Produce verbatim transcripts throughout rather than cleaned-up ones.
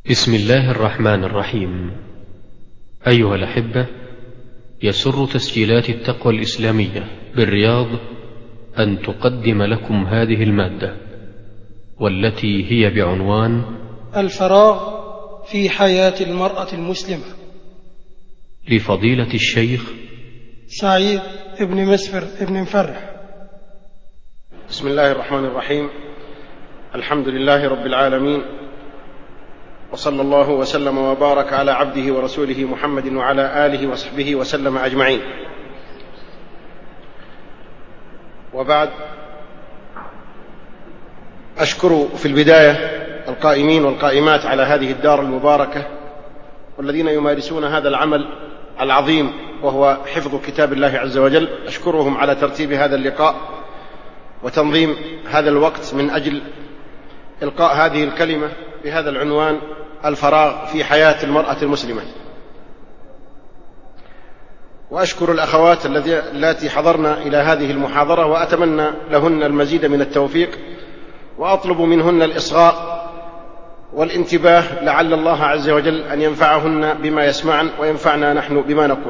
بسم الله الرحمن الرحيم. أيها الأحبة، يسر تسجيلات التقوى الإسلامية بالرياض أن تقدم لكم هذه المادة، والتي هي بعنوان الفراغ في حياة المرأة المسلمة، لفضيلة الشيخ سعيد ابن مسفر ابن مفرح. بسم الله الرحمن الرحيم. الحمد لله رب العالمين، وصلى الله وسلم وبارك على عبده ورسوله محمد وعلى آله وصحبه وسلم أجمعين. وبعد، أشكر في البداية القائمين والقائمات على هذه الدار المباركة، والذين يمارسون هذا العمل العظيم وهو حفظ كتاب الله عز وجل. أشكرهم على ترتيب هذا اللقاء وتنظيم هذا الوقت من أجل إلقاء هذه الكلمة بهذا العنوان: الفراغ في حياة المرأة المسلمة. وأشكر الأخوات التي حضرن إلى هذه المحاضرة، وأتمنى لهن المزيد من التوفيق، وأطلب منهن الإصغاء والانتباه، لعل الله عز وجل أن ينفعهن بما يسمعن وينفعنا نحن بما نقول.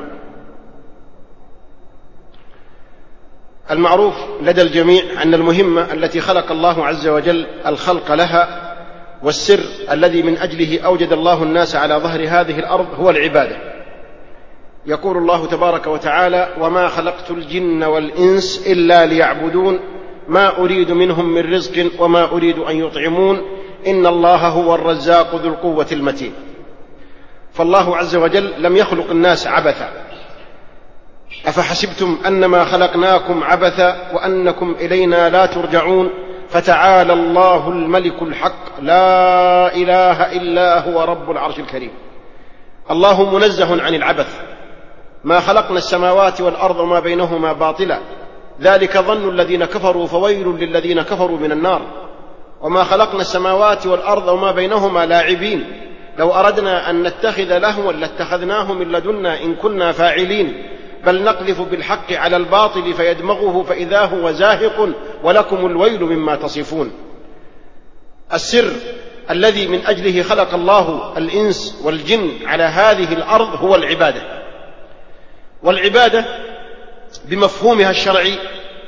المعروف لدى الجميع أن المهمة التي خلق الله عز وجل الخلق لها، والسر الذي من أجله أوجد الله الناس على ظهر هذه الأرض، هو العبادة. يقول الله تبارك وتعالى: وما خلقت الجن والإنس إلا ليعبدون ما أريد منهم من رزق وما أريد أن يطعمون إن الله هو الرزاق ذو القوة المتين. فالله عز وجل لم يخلق الناس عبثا. أفحسبتم أنما خلقناكم عبثا وأنكم إلينا لا ترجعون فتعالى الله الملك الحق لا إله إلا هو رب العرش الكريم. الله منزه عن العبث. ما خلقنا السماوات والأرض وما بينهما باطلا، ذلك ظن الذين كفروا فويل للذين كفروا من النار. وما خلقنا السماوات والأرض وما بينهما لاعبين، لو أردنا أن نتخذ لهوا لاتخذناه من لدنا إن كنا فاعلين، بل نقذف بالحق على الباطل فيدمغه فإذا هو زاهق ولكم الويل مما تصفون. السر الذي من أجله خلق الله الإنس والجن على هذه الأرض هو العبادة. والعبادة بمفهومها الشرعي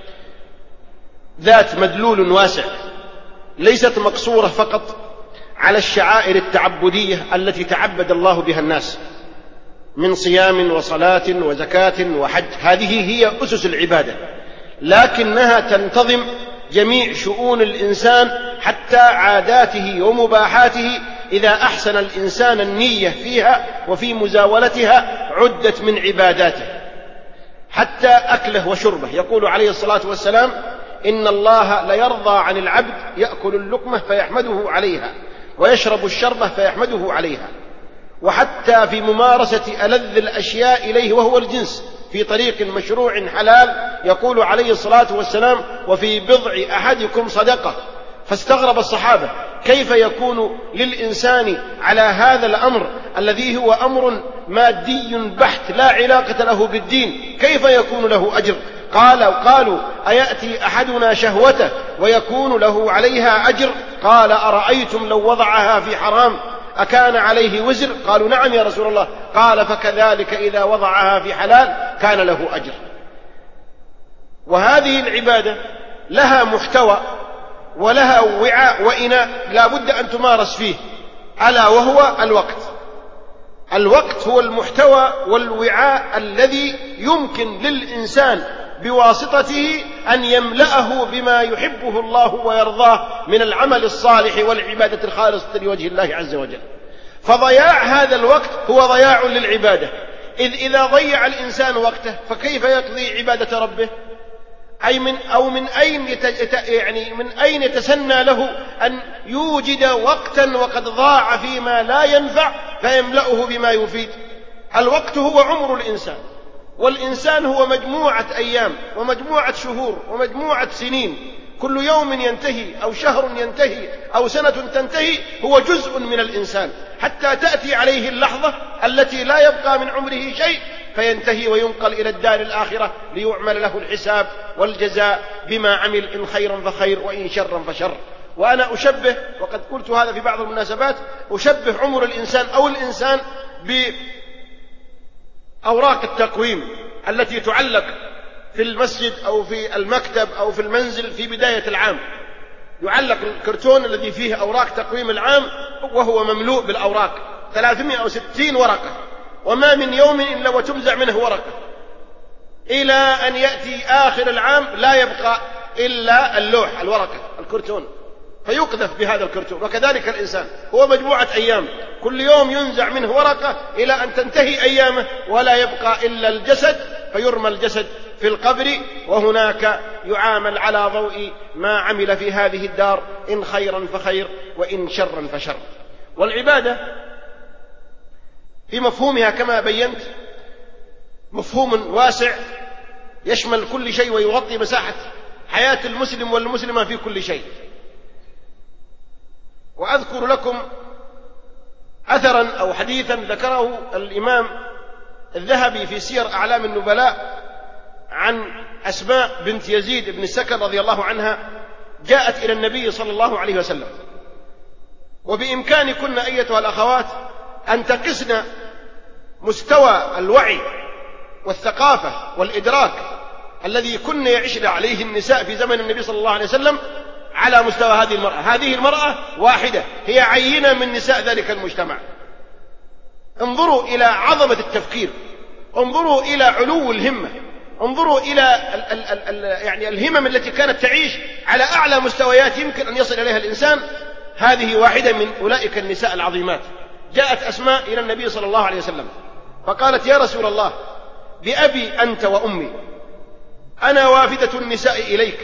ذات مدلول واسع، ليست مقصورة فقط على الشعائر التعبدية التي تعبد الله بها الناس من صيام وصلاة وزكاة وحج، هذه هي أسس العبادة، لكنها تنتظم جميع شؤون الإنسان حتى عاداته ومباحاته. إذا أحسن الإنسان النية فيها وفي مزاولتها عدت من عباداته، حتى أكله وشربه. يقول عليه الصلاة والسلام: إن الله ليرضى عن العبد يأكل اللقمة فيحمده عليها ويشرب الشربة فيحمده عليها. وحتى في ممارسة ألذ الأشياء إليه وهو الجنس في طريق مشروع حلال، يقول عليه الصلاة والسلام: وفي بضع أحدكم صدقة. فاستغرب الصحابة: كيف يكون للإنسان على هذا الأمر الذي هو أمر مادي بحت لا علاقة له بالدين، كيف يكون له أجر؟ قالوا قالوا أيأتي أحدنا شهوته ويكون له عليها أجر؟ قال: أرأيتم لو وضعها في حرام أكان عليه وزر؟ قالوا: نعم يا رسول الله. قال: فكذلك إذا وضعها في حلال كان له أجر. وهذه العبادة لها محتوى ولها وعاء وإناء لا بد أن تمارس فيه، ألا وهو الوقت. الوقت هو المحتوى والوعاء الذي يمكن للإنسان بواسطته أن يملأه بما يحبه الله ويرضاه من العمل الصالح والعبادة الخالصة لوجه الله عز وجل. فضياع هذا الوقت هو ضياع للعبادة، إذ إذا ضيع الإنسان وقته فكيف يقضي عبادة ربه؟ أي من أو من أين يت... يعني من أين يتسنى له أن يوجد وقتا وقد ضاع فيما لا ينفع فيملأه بما يفيد؟ الوقت هو عمر الإنسان، والإنسان هو مجموعة أيام ومجموعة شهور ومجموعة سنين، كل يوم ينتهي أو شهر ينتهي أو سنة تنتهي هو جزء من الإنسان، حتى تأتي عليه اللحظة التي لا يبقى من عمره شيء فينتهي وينقل إلى الدار الآخرة ليعمل له الحساب والجزاء بما عمل، إن خيرا فخير وإن شرا فشر. وأنا أشبه، وقد قلت هذا في بعض المناسبات، أشبه عمر الإنسان أو الإنسان بأوراق التقويم التي تعلق في المسجد أو في المكتب أو في المنزل في بداية العام. يعلق الكرتون الذي فيه أوراق تقويم العام وهو مملوء بالأوراق، ثلاثمائة وستين ورقة، وما من يوم إلا وتمزع منه ورقة، إلى أن يأتي آخر العام لا يبقى إلا اللوح، الورقة، الكرتون، فيقذف بهذا الكرتون. وكذلك الإنسان هو مجموعة أيام، كل يوم ينزع منه ورقة إلى أن تنتهي أيامه ولا يبقى إلا الجسد، فيرمى الجسد في القبر، وهناك يعامل على ضوء ما عمل في هذه الدار، إن خيرا فخير وإن شرا فشر. والعبادة في مفهومها كما بينت مفهوم واسع يشمل كل شيء ويغطي مساحة حياة المسلم والمسلمة في كل شيء. وأذكر لكم أثرا أو حديثا ذكره الإمام الذهبي في سير أعلام النبلاء عن أسماء بنت يزيد بن السكن رضي الله عنها، جاءت إلى النبي صلى الله عليه وسلم، وبإمكانكن أيتها الأخوات أن تقسن مستوى الوعي والثقافة والإدراك الذي كن يعيشن عليه النساء في زمن النبي صلى الله عليه وسلم على مستوى هذه المرأة. هذه المرأة واحدة، هي عينة من نساء ذلك المجتمع. انظروا إلى عظمة التفكير، انظروا إلى علو الهمة، انظروا إلى ال ال ال ال يعني الهمم التي كانت تعيش على أعلى مستويات يمكن أن يصل إليها الإنسان. هذه واحدة من أولئك النساء العظيمات. جاءت أسماء إلى النبي صلى الله عليه وسلم فقالت: يا رسول الله، بأبي أنت وأمي، أنا وافدة النساء إليك،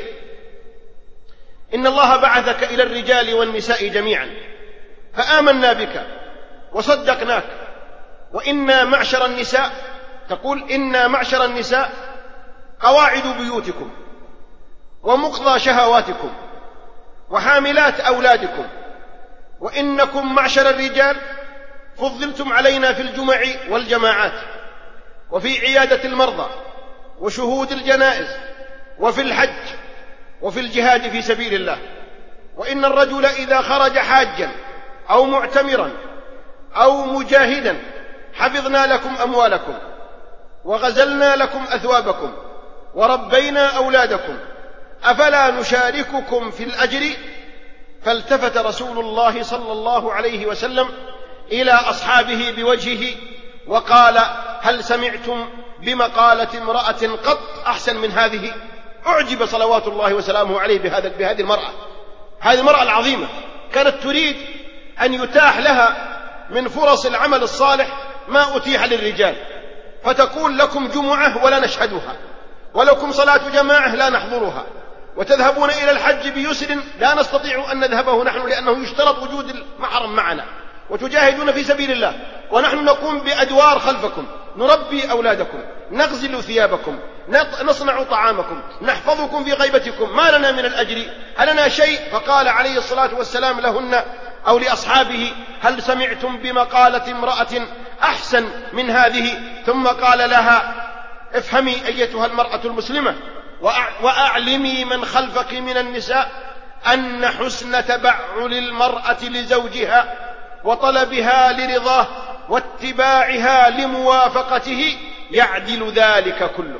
إن الله بعثك إلى الرجال والنساء جميعا، فآمنا بك وصدقناك، وإنا معشر النساء، تقول إنا معشر النساء قواعد بيوتكم ومقضى شهواتكم وحاملات أولادكم، وإنكم معشر الرجال فضلتم علينا في الجمع والجماعات وفي عيادة المرضى وشهود الجنائز وفي الحج وفي الجهاد في سبيل الله، وإن الرجل إذا خرج حاجا أو معتمرا أو مجاهدا حفظنا لكم أموالكم وغزلنا لكم أثوابكم وربينا أولادكم، أفلا نشارككم في الأجر؟ فالتفت رسول الله صلى الله عليه وسلم إلى أصحابه بوجهه وقال: هل سمعتم بمقالة امرأة قط أحسن من هذه؟ أعجب صلوات الله وسلامه عليه بهذا بهذه المرأة. هذه المرأة العظيمة كانت تريد أن يتاح لها من فرص العمل الصالح ما أتيح للرجال، فتقول: لكم جمعة ولا نشهدها، ولكم صلاة جماعة لا نحضرها، وتذهبون إلى الحج بيسر لا نستطيع أن نذهبه نحن لأنه يشترط وجود المحرم معنا، وتجاهدون في سبيل الله، ونحن نقوم بأدوار خلفكم، نربي أولادكم، نغزل ثيابكم، نصنع طعامكم، نحفظكم في غيبتكم، ما لنا من الأجر؟ هل لنا شيء؟ فقال عليه الصلاة والسلام لهن أو لأصحابه: هل سمعتم بمقالة امرأة أحسن من هذه؟ ثم قال لها: افهمي أيتها المرأة المسلمة، وأعلمي من خلفك من النساء أن حسن تبعل المرأة لزوجها وطلبها لرضاه واتباعها لموافقته يعدل ذلك كله.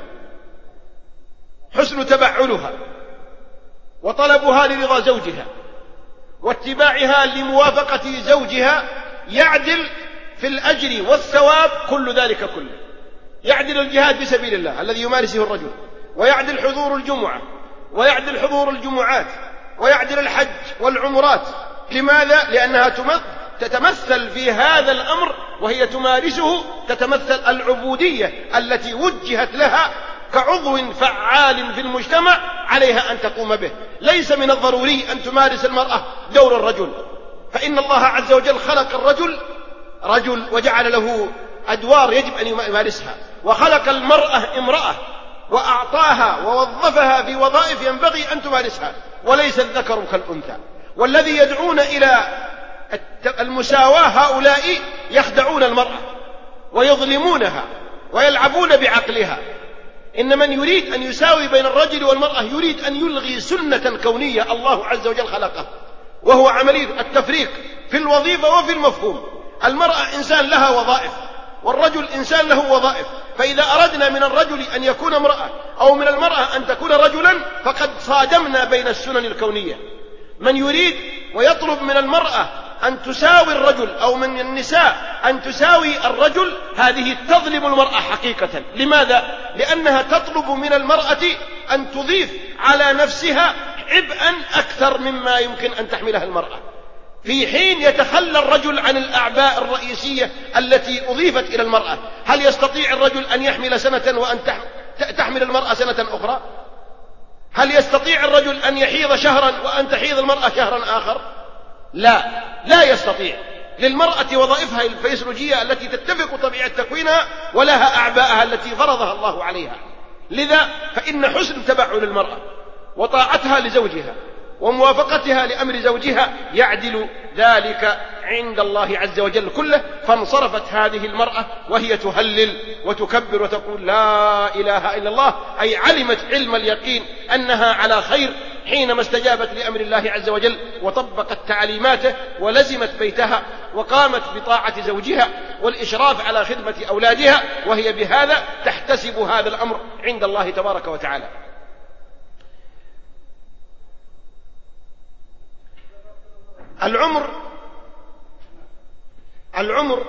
حسن تبعلها وطلبها لرضا زوجها واتباعها لموافقة زوجها يعدل في الأجر والثواب كل ذلك كله. يعدل الجهاد في سبيل الله الذي يمارسه الرجل، ويعدل حضور الجمعة، ويعدل حضور الجمعات، ويعدل الحج والعمرات. لماذا؟ لأنها تتمثل في هذا الأمر وهي تمارسه، تتمثل العبودية التي وجهت لها كعضو فعال في المجتمع عليها أن تقوم به. ليس من الضروري أن تمارس المرأة دور الرجل، فإن الله عز وجل خلق الرجل رجل وجعل له أدوار يجب أن يمارسها، وخلق المرأة امرأة وأعطاها ووظفها في وظائف ينبغي أن تمارسها، وليس الذكر كالأنثى. والذي يدعون إلى المساواة هؤلاء يخدعون المرأة ويظلمونها ويلعبون بعقلها. إن من يريد أن يساوي بين الرجل والمرأة يريد أن يلغي سنة كونية الله عز وجل خلقها، وهو عملية التفريق في الوظيفة وفي المفهوم. المرأة إنسان لها وظائف، والرجل إنسان له وظائف، فإذا أردنا من الرجل أن يكون امرأة أو من المرأة أن تكون رجلا فقد صادمنا بين السنن الكونية. من يريد ويطلب من المرأة أن تساوي الرجل أو من النساء أن تساوي الرجل، هذه تظلم المرأة حقيقة. لماذا؟ لأنها تطلب من المرأة أن تضيف على نفسها عبئا أكثر مما يمكن أن تحملها المرأة، في حين يتخلى الرجل عن الأعباء الرئيسية التي أضيفت إلى المرأة. هل يستطيع الرجل أن يحمل سنة وأن تحمل المرأة سنة أخرى؟ هل يستطيع الرجل أن يحيض شهرا وأن تحيض المرأة شهرا آخر؟ لا، لا يستطيع. للمرأة وظائفها الفيزيولوجية التي تتفق طبيعة تكوينها، ولها أعباءها التي فرضها الله عليها. لذا فإن حسن تبعل المرأة وطاعتها لزوجها وموافقتها لأمر زوجها يعدل ذلك عند الله عز وجل كله. فانصرفت هذه المرأة وهي تهلل وتكبر وتقول لا إله إلا الله، أي علمت علم اليقين أنها على خير حينما استجابت لأمر الله عز وجل وطبقت تعليماته ولزمت بيتها وقامت بطاعة زوجها والإشراف على خدمة أولادها، وهي بهذا تحتسب هذا الأمر عند الله تبارك وتعالى. العمر العمر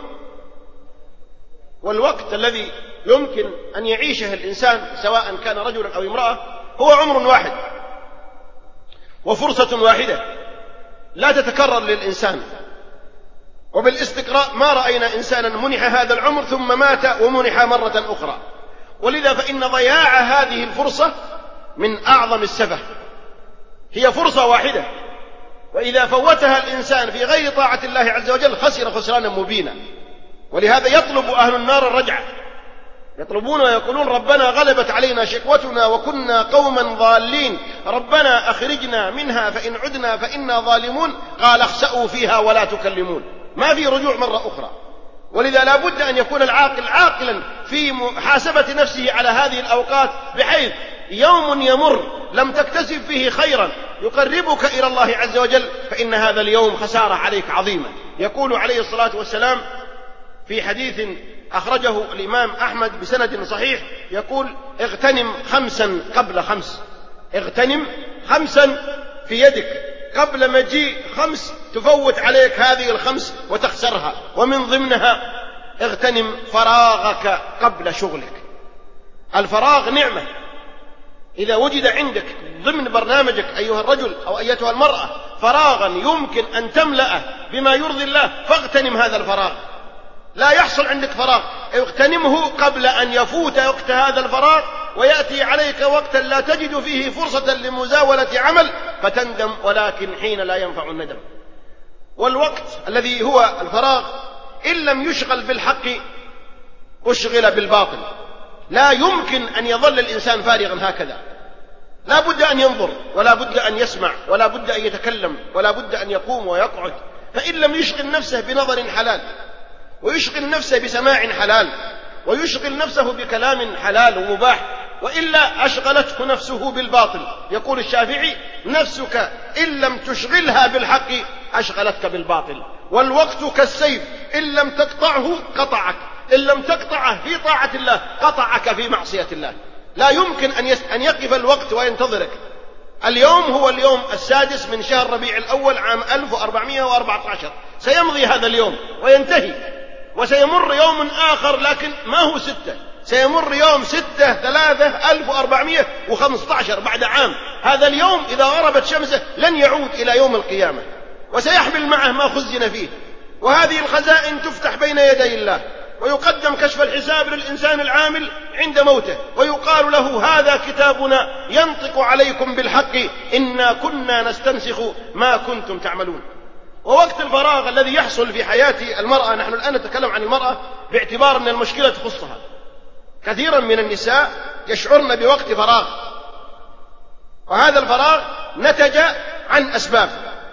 والوقت الذي يمكن أن يعيشه الإنسان سواء كان رجلا أو امرأة هو عمر واحد وفرصة واحدة لا تتكرر للإنسان. وبالاستقراء ما رأينا إنسانا منح هذا العمر ثم مات ومنح مرة أخرى. ولذا فإن ضياع هذه الفرصة من أعظم السفه. هي فرصة واحدة، وإذا فوتها الإنسان في غير طاعة الله عز وجل خسر خسرانا مبينا. ولهذا يطلب أهل النار الرجعة، يطلبون ويقولون ربنا غلبت علينا شقوتنا وكنا قوما ضالين، ربنا أخرجنا منها فإن عدنا فإنا ظالمون، قال اخسأوا فيها ولا تكلمون. ما في رجوع مرة أخرى. ولذا لا بد أن يكون العاقل عاقلا في محاسبة نفسه على هذه الأوقات، بحيث يوم يمر لم تكتسب فيه خيرا يقربك إلى الله عز وجل فإن هذا اليوم خسارة عليك عظيمة. يقول عليه الصلاة والسلام في حديث أخرجه الإمام أحمد بسند صحيح، يقول اغتنم خمسا قبل خمس. اغتنم خمسا في يدك قبل مجيء خمس تفوت عليك هذه الخمس وتخسرها. ومن ضمنها اغتنم فراغك قبل شغلك. الفراغ نعمة، إذا وجد عندك ضمن برنامجك أيها الرجل أو أيتها المرأة فراغا يمكن أن تملأه بما يرضي الله فاغتنم هذا الفراغ. لا يحصل عندك فراغ، اغتنمه قبل أن يفوت وقت هذا الفراغ ويأتي عليك وقتا لا تجد فيه فرصة لمزاولة عمل فتندم، ولكن حين لا ينفع الندم. والوقت الذي هو الفراغ إن لم يشغل بالحق أشغل بالباطل. لا يمكن أن يظل الإنسان فارغا هكذا، لا بد أن ينظر ولا بد أن يسمع ولا بد أن يتكلم ولا بد أن يقوم ويقعد. فإن لم يشغل نفسه بنظر حلال ويشغل نفسه بسماع حلال ويشغل نفسه بكلام حلال ومباح، وإلا أشغلته نفسه بالباطل. يقول الشافعي نفسك إن لم تشغلها بالحق أشغلتك بالباطل. والوقت كالسيف إن لم تقطعه قطعك، إن لم تقطعه في طاعة الله قطعك في معصية الله. لا يمكن أن, يس... أن يقف الوقت وينتظرك. اليوم هو اليوم السادس من شهر ربيع الأول عام ألف وأربعمائة وأربعة عشر، سيمضي هذا اليوم وينتهي، وسيمر يوم آخر لكن ما هو ستة، سيمر يوم ستة ثلاثة ألف وأربعمائة وخمسة عشر بعد عام. هذا اليوم إذا غربت شمسه لن يعود إلى يوم القيامة، وسيحمل معه ما خزن فيه. وهذه الخزائن تفتح بين يدي الله، ويقدم كشف الحساب للإنسان العامل عند موته، ويقال له هذا كتابنا ينطق عليكم بالحق إنا كنا نستنسخ ما كنتم تعملون. ووقت الفراغ الذي يحصل في حياة المرأة، نحن الآن نتكلم عن المرأة باعتبار أن المشكلة تخصها. كثيرا من النساء يشعرن بوقت فراغ، وهذا الفراغ نتج عن أسباب.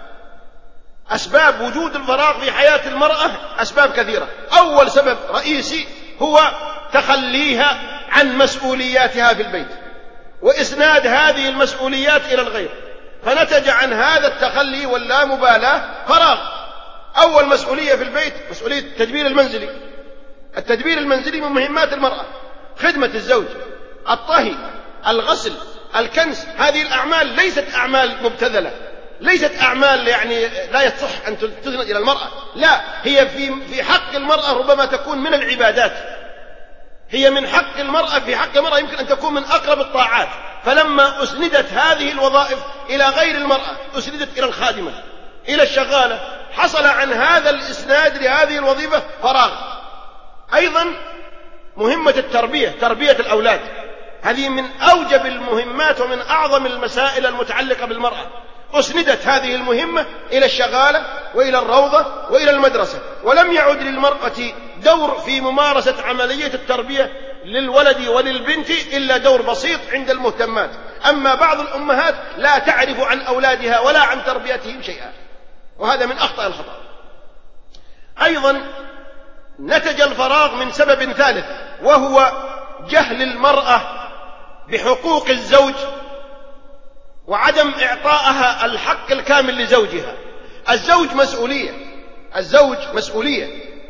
أسباب وجود الفراغ في حياة المرأة أسباب كثيرة. أول سبب رئيسي هو تخليها عن مسؤولياتها في البيت وإسناد هذه المسؤوليات إلى الغير. فنتج عن هذا التخلي واللامبالاة فراغ. أول مسؤولية في البيت مسؤولية التدبير المنزلي. التدبير المنزلي من مهمات المرأة، خدمة الزوج، الطهي، الغسل، الكنس. هذه الأعمال ليست أعمال مبتذلة، ليست أعمال يعني لا يصح أن تسند إلى المرأة، لا، هي في في حق المرأة ربما تكون من العبادات، هي من حق المرأة، في حق المرأة يمكن أن تكون من أقرب الطاعات. فلما أسندت هذه الوظائف إلى غير المرأة، أسندت إلى الخادمة، إلى الشغالة، حصل عن هذا الإسناد لهذه الوظيفة فراغ. أيضا مهمة التربية، تربية الأولاد، هذه من أوجب المهمات ومن أعظم المسائل المتعلقة بالمرأة. أسندت هذه المهمة إلى الشغالة وإلى الروضة وإلى المدرسة، ولم يعد للمرأة دور في ممارسة عملية التربية للولد وللبنت إلا دور بسيط عند المهتمات. أما بعض الأمهات لا تعرف عن أولادها ولا عن تربيتهم شيئا، وهذا من أخطأ الخطأ. أيضا نتج الفراغ من سبب ثالث، وهو جهل المرأة بحقوق الزوج وعدم إعطائها الحق الكامل لزوجها. الزوج مسؤولية، الزوج مسؤولية،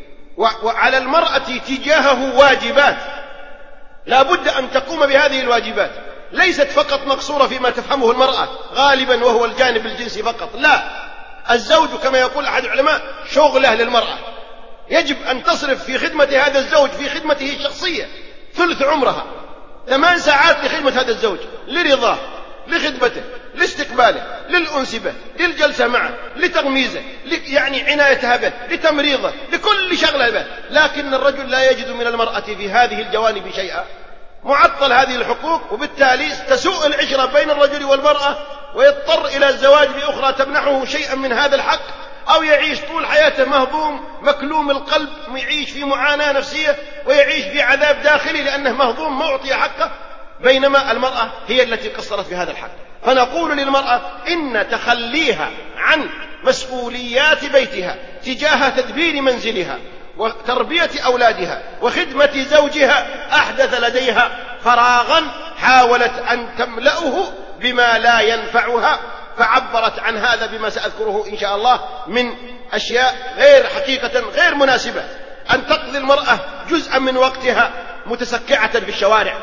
وعلى المرأة تجاهه واجبات لا بد أن تقوم بهذه الواجبات، ليست فقط مقصورة فيما تفهمه المرأة غالبا وهو الجانب الجنسي فقط، لا، الزوج كما يقول أحد العلماء شغله للمرأة، يجب أن تصرف في خدمة هذا الزوج، في خدمته الشخصية، ثلث عمرها، ثمان ساعات لخدمة هذا الزوج، لرضاه، لخدمته، لاستقباله، للأنس به، للجلسة معه، لتغميزه، يعني عنايتها به، لتمريضه، لكل شغلة به. لكن الرجل لا يجد من المرأة في هذه الجوانب شيئا، معطل هذه الحقوق، وبالتالي تسوء العشرة بين الرجل والمرأة، ويضطر إلى الزواج بأخرى تمنحه شيئا من هذا الحق، أو يعيش طول حياته مهضوم مكلوم القلب، ويعيش في معاناة نفسية، ويعيش في عذاب داخلي لأنه مهضوم ما أعطي حقه، بينما المرأة هي التي قصرت في هذا الحق. فنقول للمرأة إن تخليها عن مسؤوليات بيتها تجاه تدبير منزلها وتربية أولادها وخدمة زوجها أحدث لديها فراغا حاولت أن تملأه بما لا ينفعها، فعبرت عن هذا بما سأذكره إن شاء الله من أشياء غير حقيقة غير مناسبة. أن تقضي المرأة جزءا من وقتها متسكعة في الشوارع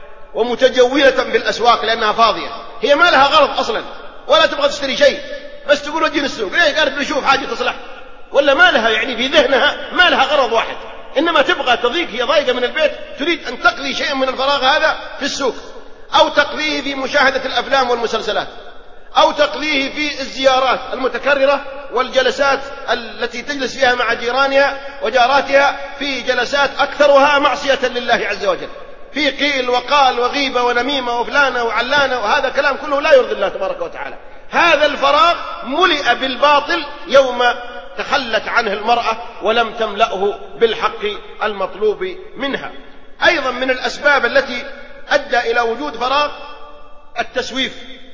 ومتجولة بالأسواق لأنها فاضية، هي ما لها غرض أصلا ولا تبغى تشتري شيء، بس تقول وجه السوق، ليه؟ قالت نشوف حاجة تصلح، ولا ما لها يعني في ذهنها ما لها غرض واحد، إنما تبغى تضيق، هي ضايقة من البيت، تريد أن تقضي شيئا من الفراغ هذا في السوق، أو تقضيه في مشاهدة الأفلام والمسلسلات، أو تقضيه في الزيارات المتكررة والجلسات التي تجلس فيها مع جيرانها وجاراتها، في جلسات أكثرها معصية لله عز وجل، في قيل وقال وغيبة ونميمة وفلانة وعلانة، وهذا كلام كله لا يرضي الله تبارك وتعالى. هذا الفراغ ملئ بالباطل يوم تخلت عنه المرأة ولم تملأه بالحق المطلوب منها. أيضا من الأسباب التي أدى إلى وجود فراغ التسويف،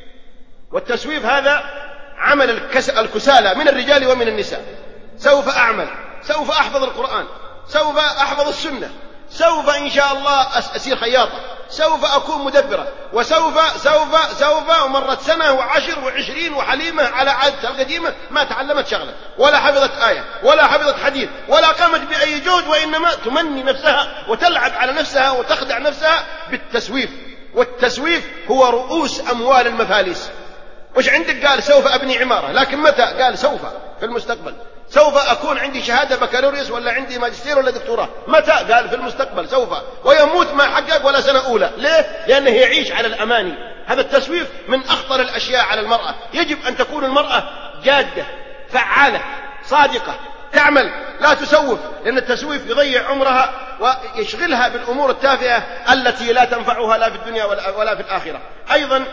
والتسويف هذا عمل الكسالى من الرجال ومن النساء. سوف أعمل، سوف أحفظ القرآن، سوف أحفظ السنة، سوف إن شاء الله أسير خياطة، سوف أكون مدبرة، وسوف سوف سوف ومرت سنة وعشر وعشرين وحليمة على عادتها القديمة، ما تعلمت شغلة ولا حفظت آية ولا حفظت حديث ولا قامت بأي جهد، وإنما تمني نفسها وتلعب على نفسها وتخدع نفسها بالتسويف. والتسويف هو رؤوس أموال المفاليس. وش عندك؟ قال سوف أبني عمارة، لكن متى؟ قال سوف في المستقبل. سوف أكون عندي شهادة بكالوريوس ولا عندي ماجستير ولا دكتوراه، متى؟ قال في المستقبل سوف، ويموت ما حقق ولا سنة أولى. ليه؟ لأنه يعيش على الأماني. هذا التسويف من أخطر الأشياء على المرأة. يجب أن تكون المرأة جادة فعالة صادقة تعمل، لا تسوف، لأن التسويف يضيع عمرها ويشغلها بالأمور التافهة التي لا تنفعها لا في الدنيا ولا في الآخرة. أيضا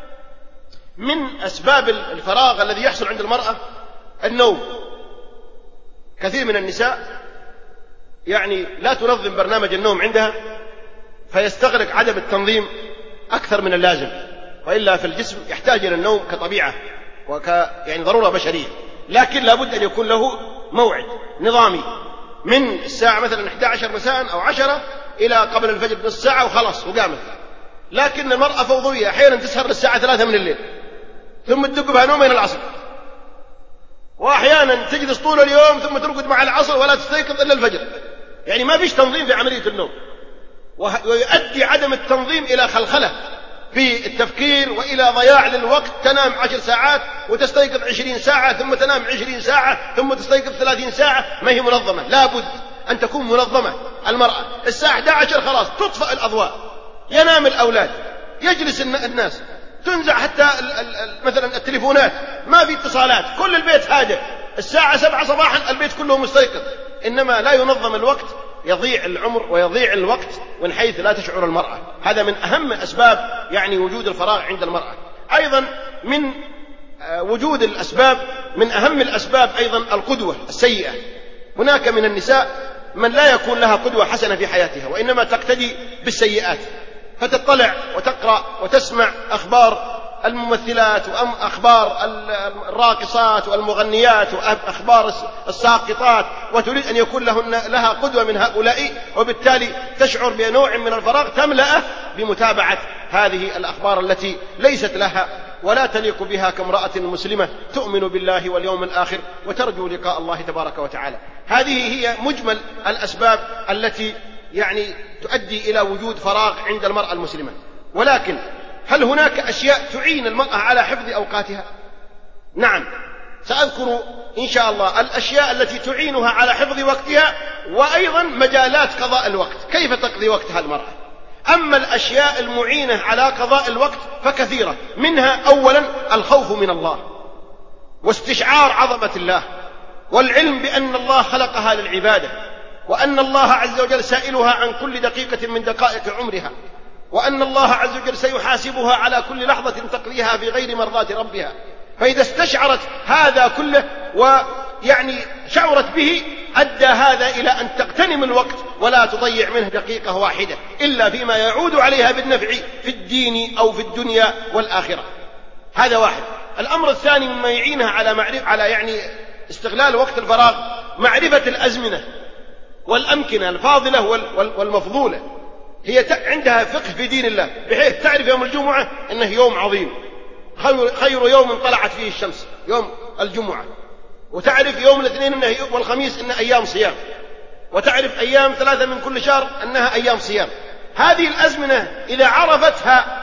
من أسباب الفراغ الذي يحصل عند المرأة النوم. كثير من النساء يعني لا تنظم برنامج النوم عندها، فيستغرق عدم التنظيم أكثر من اللازم، وإلا في الجسم يحتاج إلى النوم كطبيعة وك يعني ضرورة بشرية، لكن لابد أن يكون له موعد نظامي من الساعة مثلا إحدى عشرة مساء أو عشرة إلى قبل الفجر بنص ساعة وخلاص وقامت. لكن المرأة فوضوية، أحيانا تسهر للساعة ثلاثة من الليل، ثم تدق بها نوم إلى العصر، وأحيانا تجلس طول اليوم ثم ترقد مع العصر ولا تستيقظ إلا الفجر. يعني ما فيش تنظيم في عملية النوم، ويؤدي عدم التنظيم إلى خلخلة في التفكير وإلى ضياع للوقت. تنام عشر ساعات وتستيقظ عشرين ساعة، ثم تنام عشرين ساعة، ثم تستيقظ ثلاثين ساعة. ما هي منظمة. لابد أن تكون منظمة. المرأة الساعة أحد عشر خلاص تطفأ الأضواء، ينام الأولاد، يجلس الناس، تنزع حتى مثلا التليفونات، ما في اتصالات، كل البيت هادئ. الساعة سبعة صباحا البيت كله مستيقظ. إنما لا ينظم الوقت يضيع العمر ويضيع الوقت من حيث لا تشعر المرأة. هذا من أهم أسباب يعني وجود الفراغ عند المرأة. أيضا من وجود الأسباب، من أهم الأسباب أيضا القدوة السيئة. هناك من النساء من لا يكون لها قدوة حسنة في حياتها، وإنما تقتدي بالسيئات، فتطلع وتقرأ وتسمع أخبار الممثلات وأخبار الراقصات والمغنيات وأخبار الساقطات، وتريد أن يكون لهن لها قدوة من هؤلاء، وبالتالي تشعر بنوع من الفراغ تملأه بمتابعة هذه الأخبار التي ليست لها ولا تليق بها كامرأة مسلمة تؤمن بالله واليوم الآخر وترجو لقاء الله تبارك وتعالى. هذه هي مجمل الأسباب التي يعني تؤدي إلى وجود فراغ عند المرأة المسلمة. ولكن هل هناك أشياء تعين المرأة على حفظ أوقاتها؟ نعم، سأذكر إن شاء الله الأشياء التي تعينها على حفظ وقتها، وأيضا مجالات قضاء الوقت، كيف تقضي وقتها المرأة. أما الأشياء المعينة على قضاء الوقت فكثيرة، منها أولا الخوف من الله، واستشعار عظمة الله، والعلم بأن الله خلقها للعبادة، وأن الله عز وجل سائلها عن كل دقيقة من دقائق عمرها، وأن الله عز وجل سيحاسبها على كل لحظة تقضيها في غير مرضاة ربها. فإذا استشعرت هذا كله ويعني شعرت به، أدى هذا إلى أن تغتنم الوقت ولا تضيع منه دقيقة واحدة إلا فيما يعود عليها بالنفع في الدين أو في الدنيا والآخرة. هذا واحد. الأمر الثاني مما يعينها على معرفة على يعني استغلال وقت الفراغ، معرفة الأزمنة والأمكنة الفاضلة والمفضولة. هي عندها فقه في دين الله، بحيث تعرف يوم الجمعة أنه يوم عظيم، خير يوم طلعت فيه الشمس يوم الجمعة، وتعرف يوم الاثنين إنه والخميس إنه أيام صيام، وتعرف أيام ثلاثة من كل شهر أنها أيام صيام. هذه الأزمنة إذا عرفتها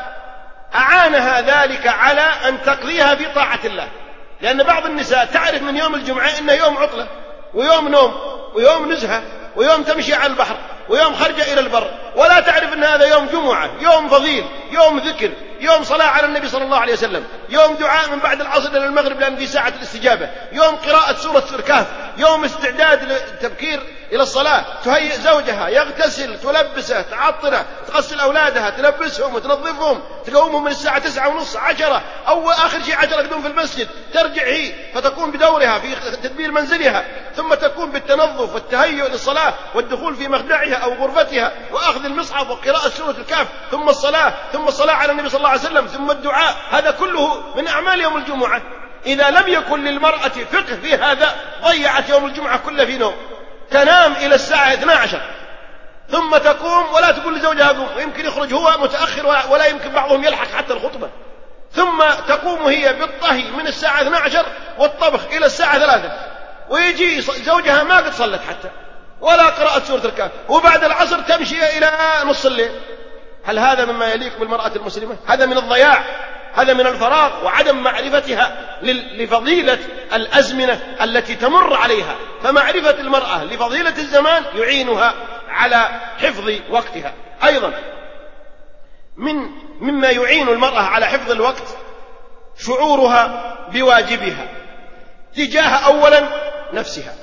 أعانها ذلك على أن تقضيها في طاعة الله. لأن بعض النساء تعرف من يوم الجمعة إنه يوم عطلة، ويوم نوم، ويوم نزهة، ويوم تمشي على البحر، ويوم خرج إلى البر، ولا تعرف أن هذا يوم جمعة، يوم فضيل، يوم ذكر، يوم صلاة على النبي صلى الله عليه وسلم، يوم دعاء من بعد العصر إلى المغرب لأن في ساعة الاستجابة، يوم قراءة سورة الكهف، يوم استعداد للتبكير إلى الصلاة، تهيئ زوجها، يغتسل، تلبسه، تعطره، تغسل أولادها، تلبسهم وتنظفهم، تقومهم من الساعة تسعة ونص عشرة، أو آخر شيء عشرة يقدم في المسجد، ترجع هي فتقوم بدورها في تدبير منزلها، ثم تكون بالتنظف والتهيؤ للصلاة والدخول في مخدعها أو غرفتها وأخذ المصحف وقراءة سورة الكهف، ثم الصلاة، ثم الصلاة على النبي صلى الله عليه وسلم، ثم الدعاء. هذا كله من أعمال يوم الجمعة. إذا لم يكن للمرأة فقه في هذا ضيعت يوم الجمعة كله في نوم. تنام إلى الساعة اثنتي عشرة ثم تقوم ولا تقول لزوجها قوم، ويمكن يخرج هو متأخر ولا يمكن بعضهم يلحق حتى الخطبة، ثم تقوم هي بالطهي من الساعة اثنتي عشرة والطبخ إلى الساعة ثلاثة، ويجي زوجها ما قد صلت حتى ولا قراءة سورة الكهف، وبعد العصر تمشي إلى نص الليل. هل هذا مما يليق بالمرأة المسلمة؟ هذا من الضياع، هذا من الفراغ وعدم معرفتها لفضيلة الأزمنة التي تمر عليها. فمعرفة المرأة لفضيلة الزمان يعينها على حفظ وقتها. أيضا من مما يعين المرأة على حفظ الوقت شعورها بواجبها تجاه أولا نفسها،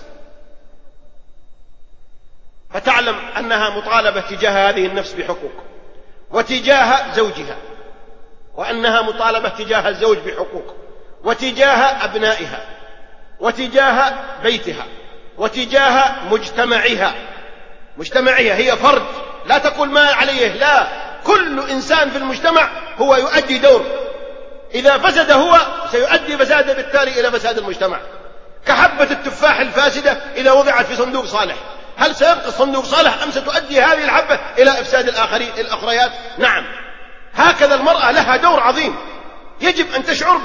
فتعلم أنها مطالبة تجاه هذه النفس بحقوق، وتجاه زوجها، وأنها مطالبة تجاه الزوج بحقوق، وتجاه أبنائها، وتجاه بيتها، وتجاه مجتمعها. مجتمعها هي فرد، لا تقول ما عليه، لا، كل إنسان في المجتمع هو يؤدي دور، إذا فسد هو سيؤدي فسادا بالتالي إلى فساد المجتمع. كحبة التفاح الفاسدة إذا وضعت في صندوق صالح، هل سيبقى الصندوق صالح أم ستؤدي هذه الحبة إلى إفساد الآخرين الأخريات؟ نعم. هكذا المرأة لها دور عظيم يجب أن تشعر به.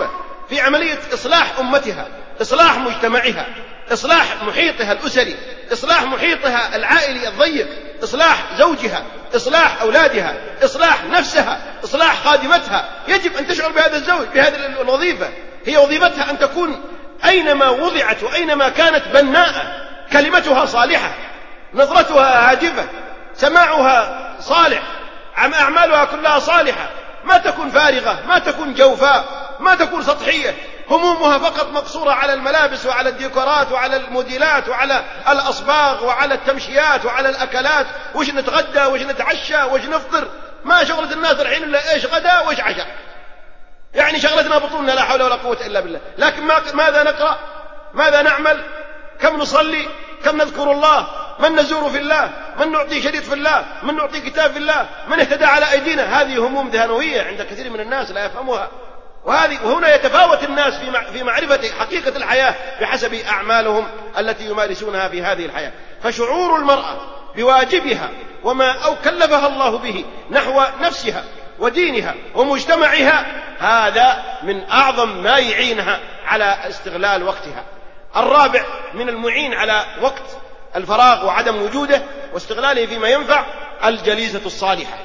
في عملية إصلاح أمتها، إصلاح مجتمعها، إصلاح محيطها الأسري، إصلاح محيطها العائلي الضيق، إصلاح زوجها، إصلاح أولادها، إصلاح نفسها، إصلاح خادمتها. يجب أن تشعر بهذا الزوج، بهذه الوظيفة. هي وظيفتها أن تكون أينما وضعت وأينما كانت بناءة، كلمتها صالحة، نظرتها هادفة، سماعها صالح، أعمالها كلها صالحة، ما تكون فارغة، ما تكون جوفاء، ما تكون سطحية، همومها فقط مقصورة على الملابس وعلى الديكورات وعلى الموديلات وعلى الأصباغ وعلى التمشيات وعلى الأكلات، وش نتغدى وش نتعشى وش نفطر. ما شغلة الناس الحين إلا إيش غدا وإيش عشاء، يعني شغلتنا بطولنا لا حول ولا قوة إلا بالله. لكن ماذا نقرأ؟ ماذا نعمل؟ كم نصلي؟ كم نذكر الله؟ من نزور في الله؟ من نعطي شريط في الله؟ من نعطي كتاب في الله؟ من اهتدى على أيدينا؟ هذه هموم ذهنوية عند كثير من الناس لا يفهمها. وهذه وهنا يتفاوت الناس في معرفة حقيقة الحياة بحسب أعمالهم التي يمارسونها في هذه الحياة. فشعور المرأة بواجبها وما أو كلفها الله به نحو نفسها ودينها ومجتمعها، هذا من أعظم ما يعينها على استغلال وقتها. الرابع من المعين على وقت الفراغ وعدم وجوده واستغلاله فيما ينفع الجليسة الصالحة.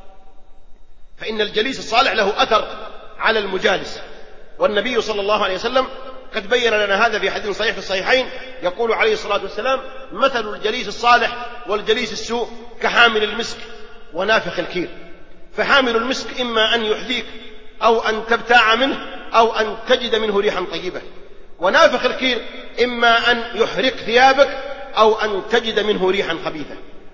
فإن الجليس الصالح له أثر على المجالس، والنبي صلى الله عليه وسلم قد بين لنا هذا في حديث صحيح في الصحيحين، يقول عليه الصلاة والسلام: مثل الجليس الصالح والجليس السوء كحامل المسك ونافخ الكير. فحامل المسك إما أن يحذيك أو أن تبتاع منه أو أن تجد منه ريحا طيبة، ونافخ الكير إما أن يحرق ثيابك أو أن تجد منه ريحا خبيثة.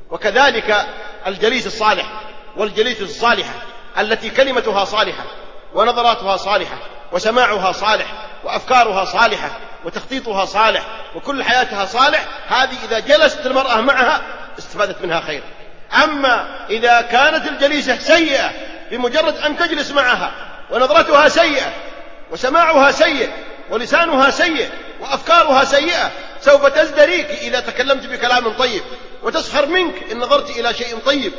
وكذلك الجليس الصالح والجليس الصالحة التي كلمتها صالحة ونظراتها صالحة وسماعها صالح وأفكارها صالحة وتخطيطها صالح وكل حياتها صالح، هذه إذا جلست المرأة معها استفادت منها خير. أما إذا كانت الجليسة سيئة بمجرد أن تجلس معها ونظرتها سيئة وسماعها سيء ولسانها سيء وأفكارها سيئة، سوف تزدريك إذا تكلمت بكلام طيب، وتسخر منك إن نظرت إلى شيء طيب،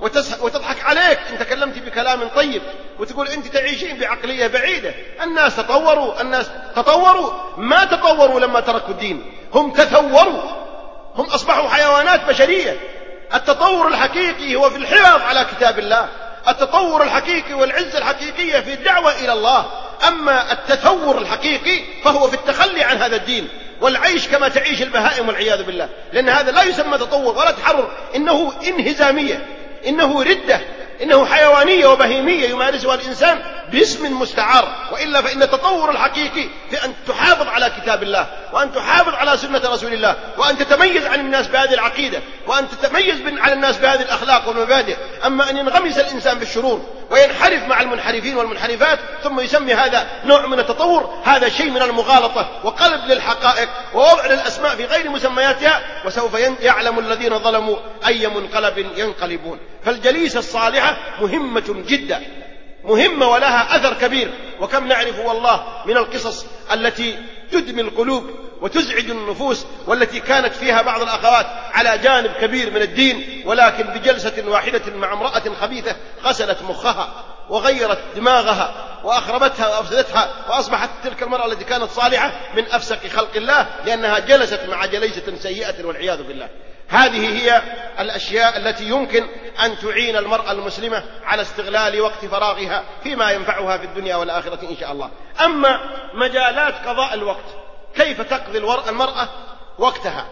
وتضحك عليك إن تكلمت بكلام طيب، وتقول أنت تعيشين بعقلية بعيدة. الناس تطوروا، الناس تطوروا، ما تطوروا لما تركوا الدين، هم تثوروا، هم أصبحوا حيوانات بشرية. التطور الحقيقي هو في الحفاظ على كتاب الله، التطور الحقيقي والعزة الحقيقية في الدعوة إلى الله. أما التثور الحقيقي فهو في التخلي عن هذا الدين والعيش كما تعيش البهائم والعياذ بالله، لأن هذا لا يسمى تطور ولا تحرر، إنه انهزامية، إنه ردة، إنه حيوانية وبهيمية يمارسها الإنسان باسم مستعار. وإلا فإن التطور الحقيقي في أن تحافظ على كتاب الله، وأن تحافظ على سنة رسول الله، وأن تتميز عن الناس بهذه العقيدة، وأن تتميز عن الناس بهذه الأخلاق والمبادئ. أما أن ينغمس الإنسان بالشرور وينحرف مع المنحرفين والمنحرفات ثم يسمي هذا نوع من التطور، هذا شيء من المغالطة وقلب للحقائق ووضع للأسماء في غير مسمياتها، وسوف يعلم الذين ظلموا أي منقلب ينقلبون. فالجليسة الصالحة مهمة جدا، مهمة ولها أثر كبير. وكم نعرف والله من القصص التي تدمي القلوب وتزعج النفوس، والتي كانت فيها بعض الأخوات على جانب كبير من الدين، ولكن بجلسة واحدة مع امرأة خبيثة غسلت مخها وغيرت دماغها وأخربتها وأفسدتها، وأصبحت تلك المرأة التي كانت صالحة من أفسق خلق الله، لأنها جلست مع جليسة سيئة والعياذ بالله. هذه هي الأشياء التي يمكن أن تعين المرأة المسلمة على استغلال وقت فراغها فيما ينفعها في الدنيا والآخرة إن شاء الله. أما مجالات قضاء الوقت، كيف تقضي المرأة وقتها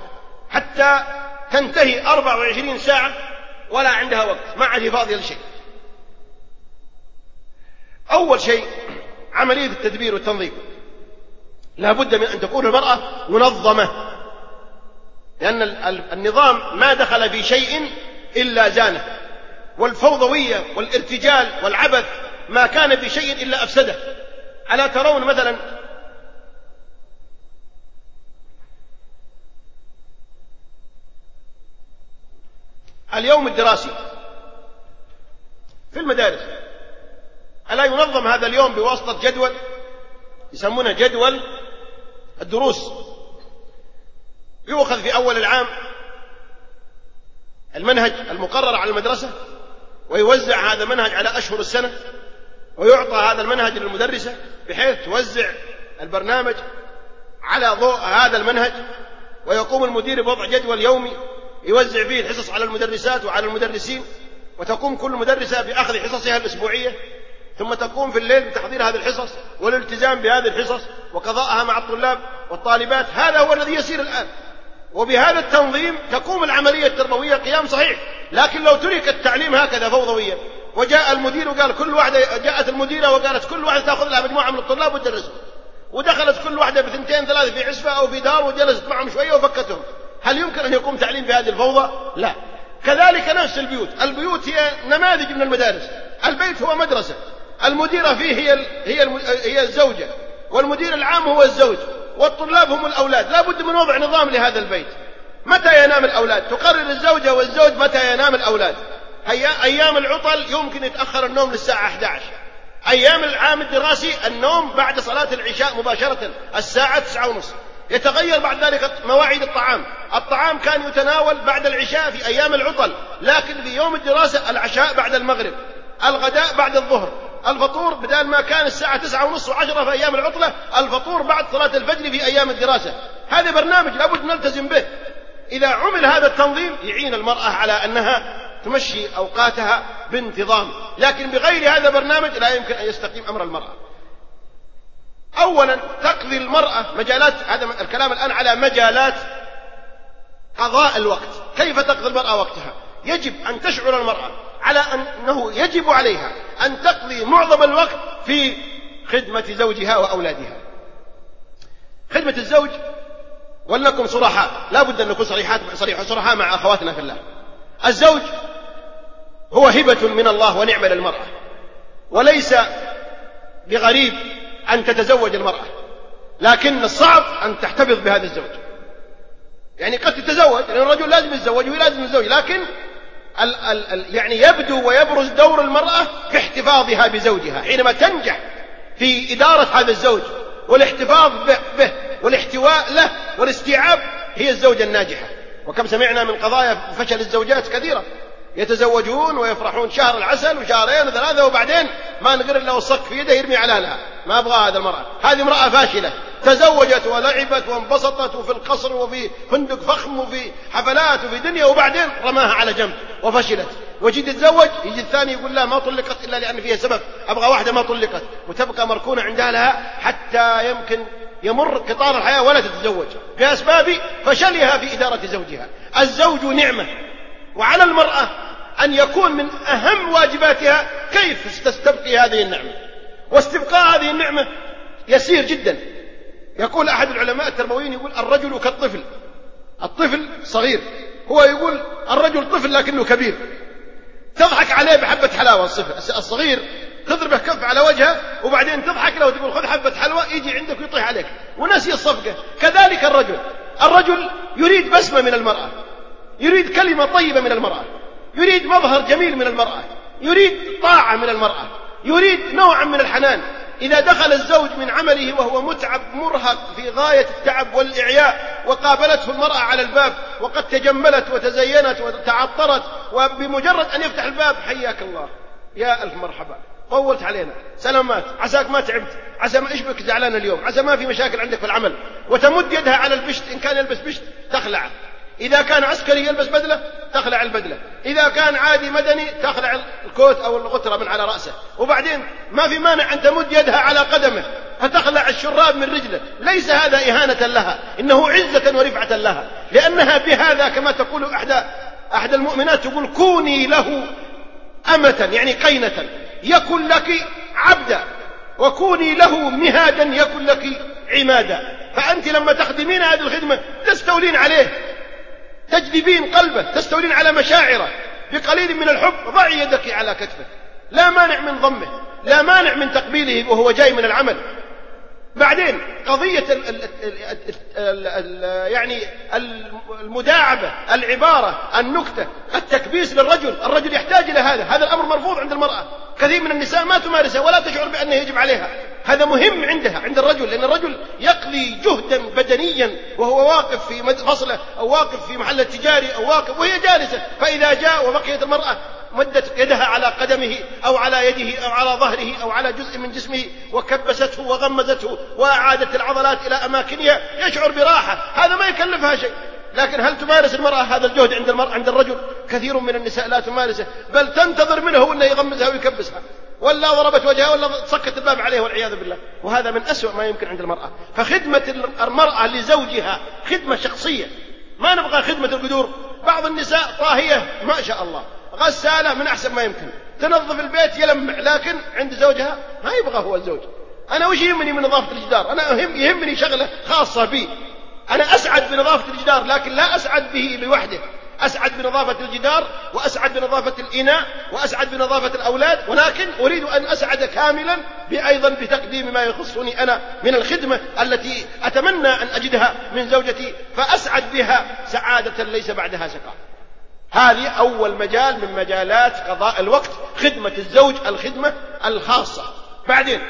حتى تنتهي أربع وعشرين ساعة ولا عندها وقت، ما عاد فاضية لشيء؟ أول شيء عملية التدبير والتنظيم. لا بد من أن تكون المرأة منظمة، لأن النظام ما دخل في شيء إلا زانه، والفوضوية والارتجال والعبث ما كان في شيء إلا أفسده. ألا ترون مثلا اليوم الدراسي في المدارس، ألا ينظم هذا اليوم بواسطة جدول يسمونه جدول الدروس؟ يؤخذ في أول العام المنهج المقرر على المدرسة، ويوزع هذا المنهج على أشهر السنة، ويعطى هذا المنهج للمدرسة بحيث توزع البرنامج على ضوء هذا المنهج، ويقوم المدير بوضع جدول يومي يوزع فيه الحصص على المدرسات وعلى المدرسين، وتقوم كل مدرسة بأخذ حصصها الأسبوعية، ثم تقوم في الليل بتحضير هذه الحصص والالتزام بهذه الحصص وقضاءها مع الطلاب والطالبات. هذا هو الذي يسير الآن، وبهذا التنظيم تقوم العملية التربوية قيام صحيح. لكن لو ترك التعليم هكذا فوضويا، وجاء المدير وقال كل واحدة، جاءت المديرة وقالت كل واحدة تأخذ لها مجموعة من الطلاب وتدرسهم، ودخلت كل واحدة بثنتين ثلاثة في عصفة أو في دار وجلست معهم شوية وفكتهم، هل يمكن أن يقوم تعليم بهذه الفوضى؟ لا. كذلك نفس البيوت، البيوت هي نماذج من المدارس. البيت هو مدرسة، المديرة فيه هي هي هي الزوجة، والمدير العام هو الزوج، والطلاب هم الأولاد. لا بد من وضع نظام لهذا البيت. متى ينام الأولاد؟ تقرر الزوجة والزوج متى ينام الأولاد. أيام العطل يمكن يتأخر النوم للساعة أحد عشر. أيام العام الدراسي النوم بعد صلاة العشاء مباشرة الساعة تسعة ونصف. يتغير بعد ذلك مواعيد الطعام. الطعام كان يتناول بعد العشاء في أيام العطل، لكن في يوم الدراسة العشاء بعد المغرب، الغداء بعد الظهر، الفطور بدل ما كان الساعة تسعة ونصف وعشرة في أيام العطلة، الفطور بعد صلاة الفجر في أيام الدراسة. هذا برنامج لابد نلتزم به. إذا عمل هذا التنظيم يعين المرأة على أنها تمشي أوقاتها بانتظام، لكن بغير هذا البرنامج لا يمكن أن يستقيم أمر المرأة. أولا تقضي المرأة مجالات، هذا الكلام الآن على مجالات قضاء الوقت. كيف تقضي المرأة وقتها؟ يجب أن تشعر المرأة على أنه يجب عليها أن تقضي معظم الوقت في خدمة زوجها وأولادها. خدمة الزوج، ولنكن صرحاء، لا بد أن نكون صريحات صرحاء مع أخواتنا في الله. الزوج هو هبة من الله ونعمة للمرأة، وليس بغريب أن تتزوج المرأة، لكن الصعب أن تحتفظ بهذا الزوج. يعني قد تتزوج، لأن الرجل لازم يتزوج ولازم يتزوج، لكن ال ال ال يعني يبدو ويبرز دور المرأة في احتفاظها بزوجها حينما تنجح في إدارة هذا الزوج والاحتفاظ به, به والاحتواء له والاستيعاب. هي الزوجة الناجحة. وكم سمعنا من قضايا فشل الزوجات كثيرة، يتزوجون ويفرحون شهر العسل وشهرين وثلاثة، وبعدين ما نقر إلا والصك في يده يرمي علالها. ما أبغى هذا المرأة، هذه امرأة فاشلة، تزوجت ولعبت وانبسطت وفي القصر وفي فندق فخم وفي حفلات وفي دنيا، وبعدين رماها على جنب وفشلت. وجي تتزوج، يجي الثاني يقول لا ما طلقت إلا لأن فيها سبب، أبغى واحدة ما طلقت، وتبقى مركونة عندها لها حتى يمكن يمر قطار الحياة ولا تتزوج بأسباب فشلها في إدارة زوجها. الزوج نعمة، وعلى المرأة أن يكون من أهم واجباتها كيف تستبقي هذه النعمة. واستبقاء هذه النعمة يسير جدا. يقول أحد العلماء التربويين، يقول الرجل كالطفل، الطفل صغير، هو يقول الرجل طفل لكنه كبير. تضحك عليه بحبة حلاوة الصغير، تضربه كف على وجهه وبعدين تضحك له وتقول خذ حبة حلوى، يجي عندك ويطيح عليك ونسي الصفقة. كذلك الرجل، الرجل يريد بسمة من المرأة، يريد كلمة طيبة من المرأة، يريد مظهر جميل من المرأة، يريد طاعة من المرأة، يريد نوعا من الحنان. إذا دخل الزوج من عمله وهو متعب مرهق في غاية التعب والإعياء، وقابلته المرأة على الباب وقد تجملت وتزينت وتعطرت، وبمجرد أن يفتح الباب حياك الله، يا ألف مرحبا، طولت علينا، سلامات، عساك ما تعبت، عسى ما إشبك زعلان اليوم، عسى ما في مشاكل عندك في العمل، وتمد يدها على البشت، إن كان يلبس بشت تخلعه، إذا كان عسكري يلبس بدلة تخلع البدلة، إذا كان عادي مدني تخلع الكوت أو الغترة من على رأسه، وبعدين ما في مانع أن تمد يدها على قدمه فتخلع الشراب من رجله. ليس هذا إهانة لها، إنه عزة ورفعة لها، لأنها بهذا كما تقول أحد أحد المؤمنات، تقول كوني له أمة، يعني قينة، يكن لك عبدا، وكوني له مهادا يكن لك عمادا. فأنت لما تخدمين هذه الخدمة تستولين عليه، تجذبين قلبه، تستولين على مشاعره بقليل من الحب، ضعي يدك على كتفه، لا مانع من ضمه، لا مانع من تقبيله وهو جاي من العمل. بعدين قضية ال ال ال ال ال يعني المداعبة، العبارة، النكتة، التكبيس للرجل، الرجل يحتاج إلى هذا، هذا الأمر مرفوض عند المرأة. كثير من النساء ما تمارسه ولا تشعر بأنه يجب عليها. هذا مهم عندها، عند الرجل، لأن الرجل يقضي جهدا بدنيا وهو واقف في فصله أو واقف في محل التجاري أو واقف وهي جالسة، فإذا جاء وبقيت المرأة مدت يدها على قدمه أو على يده أو على ظهره أو على جزء من جسمه وكبسته وغمزته وأعادت العضلات إلى أماكنها، يشعر براحة، هذا ما يكلفها شيء. لكن هل تمارس المرأة هذا الجهد عند المرأة عند الرجل؟ كثير من النساء لا تمارسه، بل تنتظر منه أنه يغمزها ويكبسها، ولا ضربت وجهها ولا سكت الباب عليه والعياذ بالله، وهذا من أسوأ ما يمكن عند المرأة. فخدمة المرأة لزوجها خدمة شخصية، ما نبغى خدمة القدور. بعض النساء طاهية ما شاء الله، غسالة من أحسن ما يمكن، تنظف البيت يلمع، لكن عند زوجها ما يبغى هو الزوج. أنا وش يهمني من نظافة الجدار؟ أنا يهمني شغلة خاصة بي، أنا أسعد بنظافة الجدار لكن لا أسعد به لوحده، أسعد بنظافة الجدار وأسعد بنظافة الإناء وأسعد بنظافة الأولاد، ولكن أريد أن أسعد كاملا بأيضا بتقديم ما يخصني أنا من الخدمة التي أتمنى أن أجدها من زوجتي، فأسعد بها سعادة ليس بعدها سقاء. هذه أول مجال من مجالات قضاء الوقت، خدمة الزوج، الخدمة الخاصة. بعدين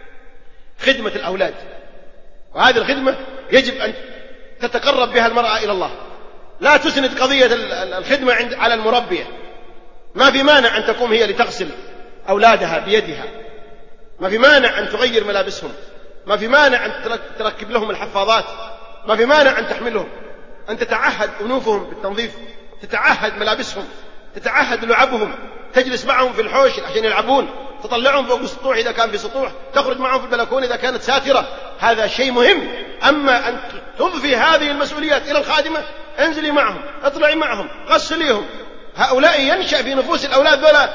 خدمة الأولاد، وهذه الخدمة يجب أن تتقرب بها المرأة إلى الله، لا تسند قضية الخدمة عند على المربية. ما في مانع أن تقوم هي لتغسل أولادها بيدها، ما في مانع أن تغير ملابسهم، ما في مانع أن تركب لهم الحفاظات، ما في مانع أن تحملهم، أن تتعهد أنوفهم بالتنظيف، تتعهد ملابسهم، تتعهد لعبهم، تجلس معهم في الحوش عشان يلعبون، تطلعهم فوق السطوح إذا كان في سطوح، تخرج معهم في البلكون إذا كانت ساترة، هذا شيء مهم. أما أن تضفي هذه المسؤوليات إلى الخادمة، انزلي معهم، اطلعي معهم، غسليهم، هؤلاء ينشأ في نفوس الأولاد ولا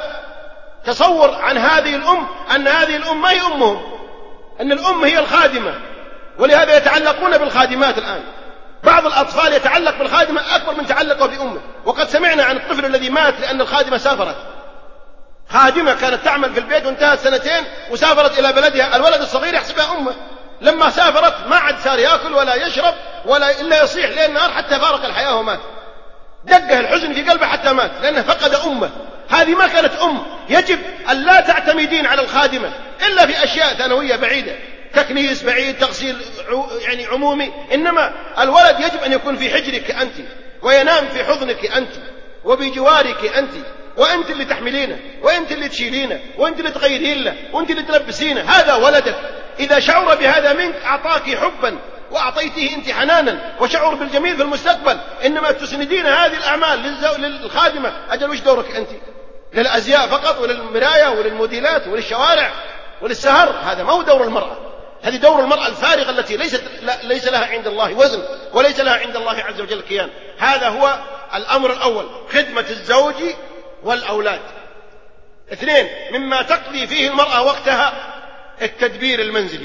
تصور عن هذه الأم أن هذه الأم ما هي أمهم، أن الأم هي الخادمة، ولهذا يتعلقون بالخادمات. الآن بعض الأطفال يتعلق بالخادمة أكبر من تعلقه بأمه، وقد سمعنا عن الطفل الذي مات لأن الخادمة سافرت، خادمة كانت تعمل في البيت وانتهت سنتين وسافرت إلى بلدها، الولد الصغير يحسبها أمه، لما سافرت ما عاد صار يأكل ولا يشرب ولا إلا يصيح ليل نهار حتى فارق الحياة ومات، دقه الحزن في قلبه حتى مات لأنه فقد أمه. هذه ما كانت أم. يجب أن لا تعتمدين على الخادمة إلا في أشياء ثانوية بعيدة، تكنيس بعيد، تغسيل يعني عمومي، إنما الولد يجب أن يكون في حجرك أنت، وينام في حضنك أنت، وبجوارك أنت، وأنت اللي تحملينه، وأنت اللي تشيلينه، وأنت اللي تغيرين له، وأنت اللي تلبسينه، هذا ولدك. إذا شعر بهذا منك أعطاك حبا وأعطيته أنت حنانا وشعور بالجميل في المستقبل. إنما تسندين هذه الأعمال للخادمة، أجل وش دورك أنت؟ للأزياء فقط وللمراية وللموديلات وللشوارع وللسهر، هذا ما هو دور المرأة. هذه دور المرأة الفارغة التي ليست ليس لها عند الله وزن وليس لها عند الله عز وجل كيان. هذا هو الأمر الأول، خدمة الزوج والأولاد. اثنين، مما تقضي فيه المرأة وقتها التدبير المنزلي.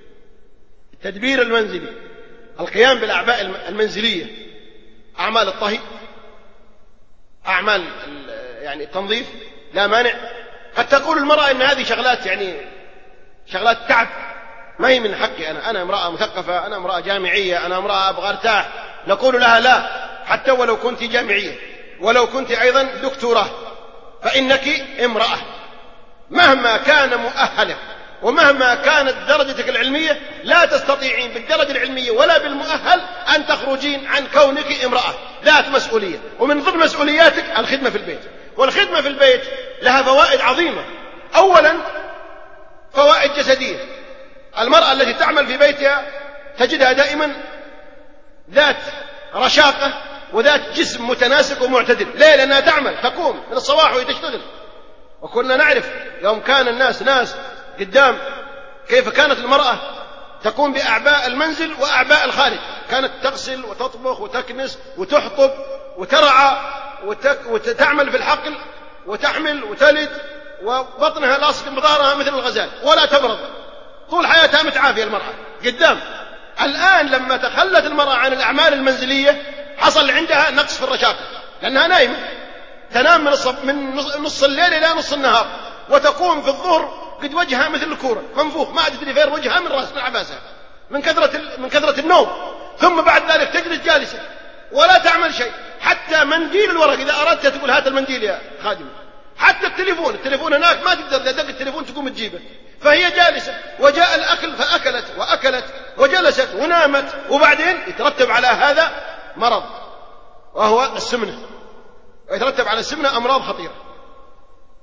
التدبير المنزلي، القيام بالأعباء المنزلية، أعمال الطهي، أعمال يعني التنظيف، لا مانع. قد تقول المرأة إن هذه شغلات يعني شغلات تعب، ما هي من حقي، أنا أنا امرأة مثقفة، أنا امرأة جامعية، أنا امرأة أبغى أرتاح. نقول لها لا، حتى ولو كنت جامعية، ولو كنت أيضا دكتوراه، فإنك امرأة مهما كان مؤهلك ومهما كانت درجتك العلمية، لا تستطيعين بالدرجة العلمية ولا بالمؤهل أن تخرجين عن كونك امرأة ذات مسؤولية. ومن ضمن مسؤولياتك الخدمة في البيت، والخدمة في البيت لها فوائد عظيمة. أولا فوائد جسدية، المرأة التي تعمل في بيتها تجدها دائما ذات رشاقة وذات جسم متناسق ومعتدل. ليه؟ لأنها تعمل، تقوم من الصباح وتشتغل. وكنا نعرف يوم كان الناس ناس قدام كيف كانت المرأة تقوم بأعباء المنزل وأعباء الخارج، كانت تغسل وتطبخ وتكنس وتحطب وترعى وتك وتعمل في الحقل وتحمل وتلد، وبطنها لاصق بظهرها مثل الغزال ولا تبرد، طول حياتها متعافية المرأة قدام. الآن لما تخلت المرأة عن الأعمال المنزلية حصل عندها نقص في الرشاقة، لأنها نايمة، تنام من, من نص الليل إلى نص النهار، وتقوم في الظهر قد وجهها مثل الكورة منفوخ، ما تدري فين وجهها من رأس من عباسها من كثرة من كثرة النوم. ثم بعد ذلك تجلس جالسة ولا تعمل شيء، حتى منديل الورق إذا أردت تقول هات المنديل يا خادمة، حتى التليفون التليفون هناك ما تقدر، إذا دق التليفون تقوم تجيبه، فهي جالسة. وجاء الأكل فأكلت وأكلت وجلست ونامت، وبعدين يترتب على هذا مرض وهو السمنة، ويترتب على السمنة أمراض خطيرة.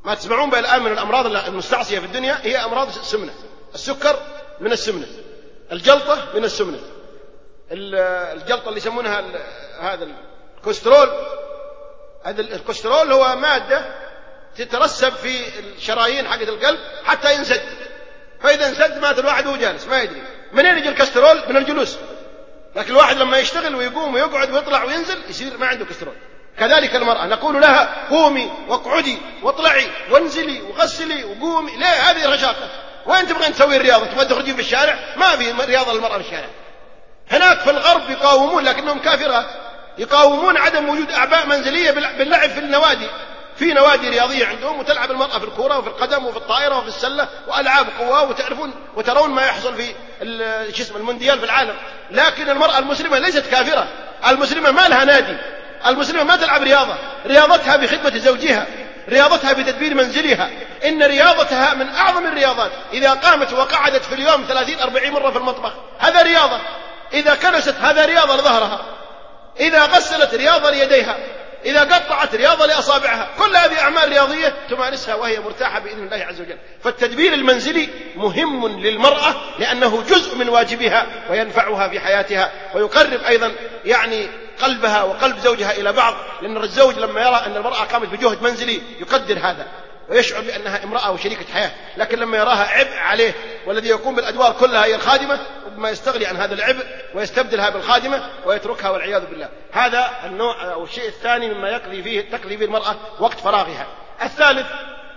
ما تسمعون بها الآن من الأمراض المستعصية في الدنيا هي أمراض السمنة. السكر من السمنة، الجلطة من السمنة، الجلطة اللي يسمونها هذا الكوليسترول. هذا الكوليسترول هو مادة تترسب في الشرايين حقة القلب حتى ينسد، فإذا انسد مات الواحد وهو جالس ما يدري منين يجي الكوليسترول، من الجلوس. لكن الواحد لما يشتغل ويقوم ويقعد ويطلع وينزل يصير ما عنده كوليسترول. كذلك المرأة نقول لها قومي واقعدي واطلعي وانزلي وغسلي وقومي، ليه؟ هذه رشاقة. وين تبغين تسوي الرياضة؟ تبغين تخرجين في الشارع؟ ما في رياضة للمرأة في الشارع. هناك في الغرب يقاومون لكنهم كافرات، يقاومون عدم وجود أعباء منزلية باللعب في النوادي. في نوادي رياضية عندهم وتلعب المرأة في الكرة وفي القدم وفي الطائرة وفي السلة وألعاب قوة، وتعرفون وترون ما يحصل في الجسم المونديال في العالم. لكن المرأة المسلمة ليست كافرة، المسلمة ما لها نادي، المسلمة ما تلعب رياضة، رياضتها بخدمة زوجها، رياضتها بتدبير منزلها. إن رياضتها من أعظم الرياضات. إذا قامت وقعدت في اليوم ثلاثين أربعين مرة في المطبخ هذا رياضة، إذا كنست هذا رياضة لظهرها، إذا غسلت رياضة ليديها، إذا قطعت رياضة لأصابعها. كل هذه أعمال رياضية تمارسها وهي مرتاحة بإذن الله عز وجل. فالتدبير المنزلي مهم للمرأة لأنه جزء من واجبها وينفعها في حياتها، ويقرب أيضا يعني قلبها وقلب زوجها إلى بعض. لأن الزوج لما يرى أن المرأة قامت بجهد منزلي يقدر هذا ويشعر بأنها امرأة وشريكة حياة. لكن لما يراها عبء عليه والذي يقوم بالأدوار كلها هي الخادمة، ربما يستغني عن هذا العبء ويستبدلها بالخادمة ويتركها والعياذ بالله. هذا النوع أو الشيء الثاني مما يقضي فيه تقضي به المرأة وقت فراغها. الثالث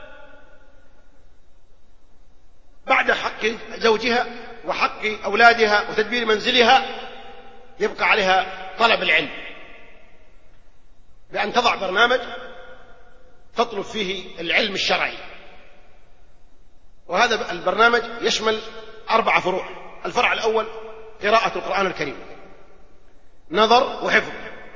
بعد حق زوجها وحق أولادها وتدبير منزلها يبقى عليها طلب العلم، بأن تضع برنامج تطلب فيه العلم الشرعي. وهذا البرنامج يشمل أربع فروع. الفرع الأول قراءة القرآن الكريم، نظر وحفظ،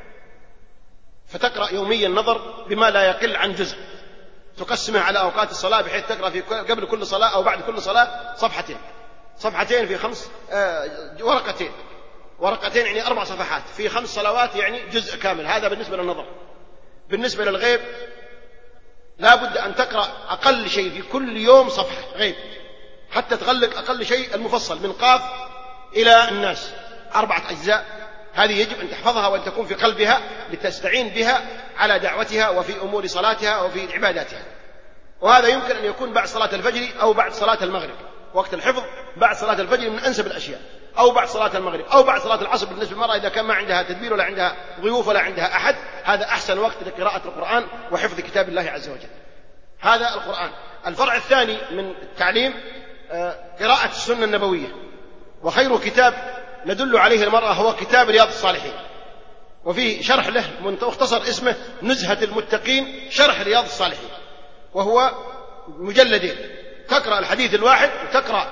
فتقرأ يوميا نظر بما لا يقل عن جزء، تقسمها على أوقات الصلاة بحيث تقرأ في قبل كل صلاة أو بعد كل صلاة صفحتين، صفحتين في خمس آه ورقتين، ورقتين يعني أربع صفحات في خمس صلوات يعني جزء كامل. هذا بالنسبة للنظر. بالنسبة للغيب لا بد أن تقرأ أقل شيء في كل يوم صفحة غيب حتى تغلق أقل شيء المفصل من قاف إلى الناس، أربعة أجزاء. هذه يجب أن تحفظها وأن تكون في قلبها لتستعين بها على دعوتها وفي أمور صلاتها وفي عباداتها. وهذا يمكن أن يكون بعد صلاة الفجر أو بعد صلاة المغرب. وقت الحفظ بعد صلاة الفجر من أنسب الأشياء، أو بعد صلاة المغرب أو بعد صلاة العصر بالنسبة للمرأة إذا كان ما عندها تدبير ولا عندها ضيوف ولا عندها أحد. هذا أحسن وقت لقراءة القرآن وحفظ كتاب الله عز وجل. هذا القرآن. الفرع الثاني من التعليم قراءة السنة النبوية. وخير كتاب ندل عليه المرأة هو كتاب رياض الصالحين، وفيه شرح له مختصر اسمه نزهة المتقين شرح رياض الصالحين، وهو مجلدين، تقرأ الحديث الواحد وتقرأ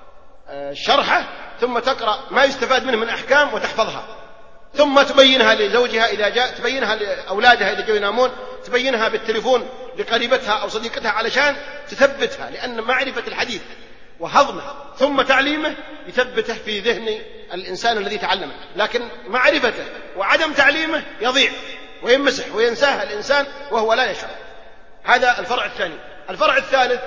شرحه ثم تقرأ ما يستفاد منه من أحكام وتحفظها، ثم تبينها لزوجها إذا جاء، تبينها لأولادها إذا جاءوا ينامون، تبينها بالتليفون لقريبتها أو صديقتها علشان تثبتها، لأن معرفة الحديث وهضمه ثم تعليمه يثبته في ذهن الإنسان الذي تعلمه. لكن معرفته وعدم تعليمه يضيع ويمسح وينساها الإنسان وهو لا يشعر. هذا الفرع الثاني. الفرع الثالث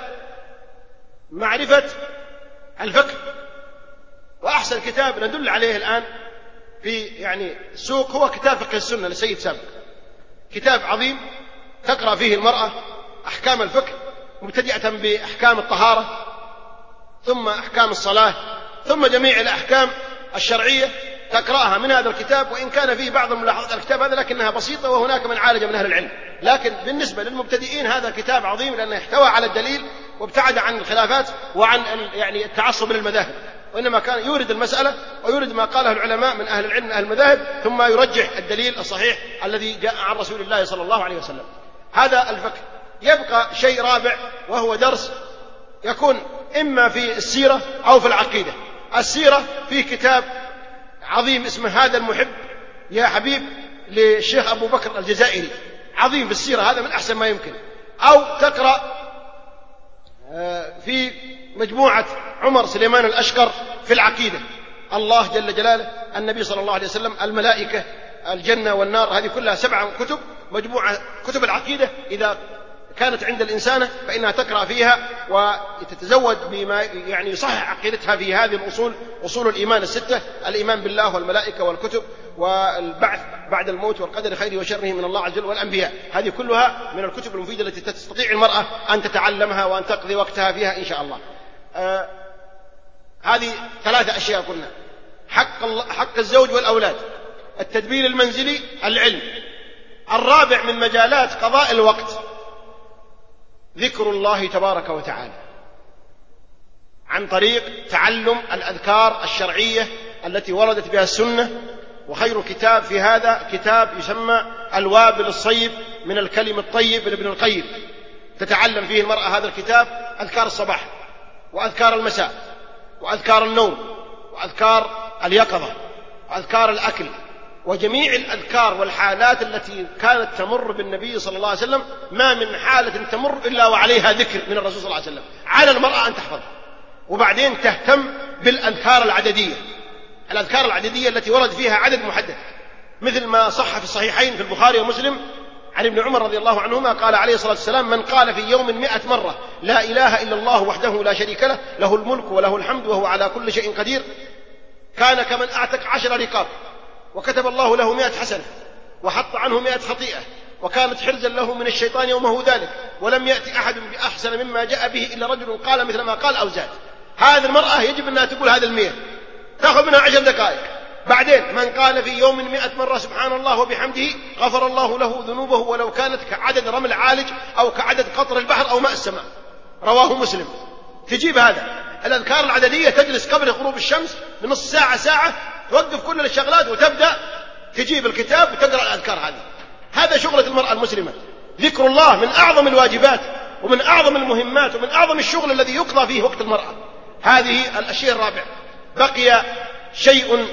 معرفة الفقه. وأحسن كتاب ندل عليه الآن في يعني السوق هو كتاب فقه السنة لسيد سابق. كتاب عظيم تقرأ فيه المرأة أحكام الفقه مبتدئة بأحكام الطهارة ثم أحكام الصلاة ثم جميع الأحكام الشرعية تقرأها من هذا الكتاب. وإن كان فيه بعض الملاحظات الكتاب هذا لكنها بسيطة، وهناك من عالج من أهل العلم. لكن بالنسبة للمبتدئين هذا كتاب عظيم لأنه يحتوى على الدليل وابتعد عن الخلافات وعن يعني التعصب للمذاهب، وإنما كان يورد المسألة ويورد ما قاله العلماء من أهل العلم من أهل المذاهب ثم يرجح الدليل الصحيح الذي جاء عن رسول الله صلى الله عليه وسلم. هذا الفقه. يبقى شيء رابع وهو درس يكون إما في السيرة أو في العقيدة. السيرة في كتاب عظيم اسمه هذا المحب يا حبيب للشيخ أبو بكر الجزائري، عظيم في السيرة، هذا من أحسن ما يمكن. أو تقرأ في مجموعة عمر سليمان الأشقر في العقيدة، الله جل جلاله، النبي صلى الله عليه وسلم، الملائكة، الجنة والنار، هذه كلها سبعة كتب، مجموعة كتب العقيدة. إذا كانت عند الإنسانة فإنها تقرأ فيها وتتزود بما يعني يصحح عقيدتها في هذه الأصول، أصول الإيمان الستة: الإيمان بالله والملائكة والكتب والبعث بعد الموت والقدر خيره وشره من الله عز وجل والأنبياء. هذه كلها من الكتب المفيدة التي تستطيع المرأة أن تتعلمها وأن تقضي وقتها فيها إن شاء الله. آه هذه ثلاثة أشياء قلنا: حق, الله حق الزوج والأولاد، التدبير المنزلي، العلم. الرابع من مجالات قضاء الوقت ذكر الله تبارك وتعالى عن طريق تعلم الأذكار الشرعية التي وردت بها السنة. وخير كتاب في هذا كتاب يسمى الوابل الصيب من الكلم الطيب لابن القيم، تتعلم فيه المرأة هذا الكتاب أذكار الصباح وأذكار المساء وأذكار النوم وأذكار اليقظة وأذكار الأكل وجميع الأذكار والحالات التي كانت تمر بالنبي صلى الله عليه وسلم. ما من حالة تمر إلا وعليها ذكر من الرسول صلى الله عليه وسلم، على المرأة أن تحفظها. وبعدين تهتم بالأذكار العددية، الأذكار العددية التي ورد فيها عدد محدد، مثل ما صح في الصحيحين في البخاري ومسلم عن ابن عمر رضي الله عنهما قال عليه الصلاة والسلام: من قال في يوم مئة مرة لا إله إلا الله وحده لا شريك له له الملك وله الحمد وهو على كل شيء قدير كان كمن أعتق عشر رقاب وكتب الله له مئة حسنة وحط عنه مئة خطيئة وكانت حرزا له من الشيطان يومه ذلك ولم يأتي أحد بأحسن مما جاء به إلا رجل قال مثل ما قال أو زاد. هذه المرأة يجب أنها تقول هذا المئة، تأخذ منها عشر دقائق. بعدين من قال في يوم مئة مرة سبحان الله وبحمده غفر الله له ذنوبه ولو كانت كعدد رمل عالج أو كعدد قطر البحر أو ماء السماء، رواه مسلم. تجيب هذا الأذكار العددية، تجلس قبل غروب الشمس بنص ساعة ساعة، توقف كل الشغلات وتبدأ تجيب الكتاب وتقرأ الأذكار هذه. هذا شغلة المرأة المسلمة. ذكر الله من أعظم الواجبات ومن أعظم المهمات ومن أعظم الشغل الذي يقضى فيه وقت المرأة. هذه الأشياء الرابعة. بقي شيء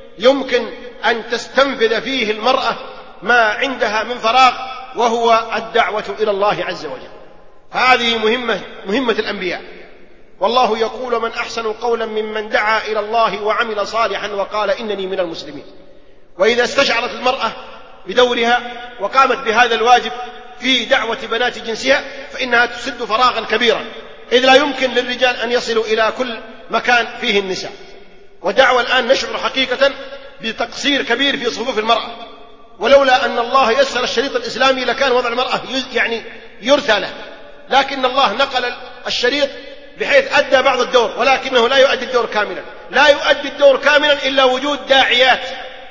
يمكن أن تستنفذ فيه المرأة ما عندها من فراغ، وهو الدعوة إلى الله عز وجل. هذه مهمة مهمة الأنبياء. والله يقول: من أحسن قولا ممن دعا إلى الله وعمل صالحا وقال إنني من المسلمين. وإذا استشعرت المرأة بدورها وقامت بهذا الواجب في دعوة بنات جنسها فإنها تسد فراغا كبيرا، إذ لا يمكن للرجال أن يصلوا إلى كل مكان فيه النساء. ودعوة الآن نشعر حقيقة بتقصير كبير في صفوف المرأة، ولولا أن الله يسر الشريط الإسلامي لكان وضع المرأة يعني يرثى له، لكن الله نقل الشريط بحيث أدى بعض الدور، ولكنه لا يؤدي الدور كاملا. لا يؤدي الدور كاملا إلا وجود داعيات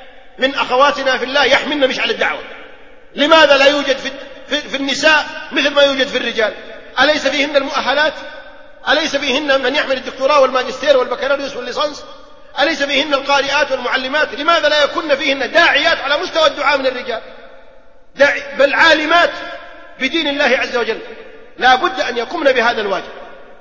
من أخواتنا في الله يحملن مشعل الدعوة. لماذا لا يوجد في, في, في النساء مثل ما يوجد في الرجال؟ أليس فيهن المؤهلات؟ أليس فيهن من يحمل الدكتوراه والماجستير والبكالوريوس والليسانس؟ أليس فيهن القارئات والمعلمات؟ لماذا لا يكون فيهن داعيات على مستوى الدعاء من الرجال، داعي بل عالمات بدين الله عز وجل؟ لا بد أن يقومن بهذا الواجب.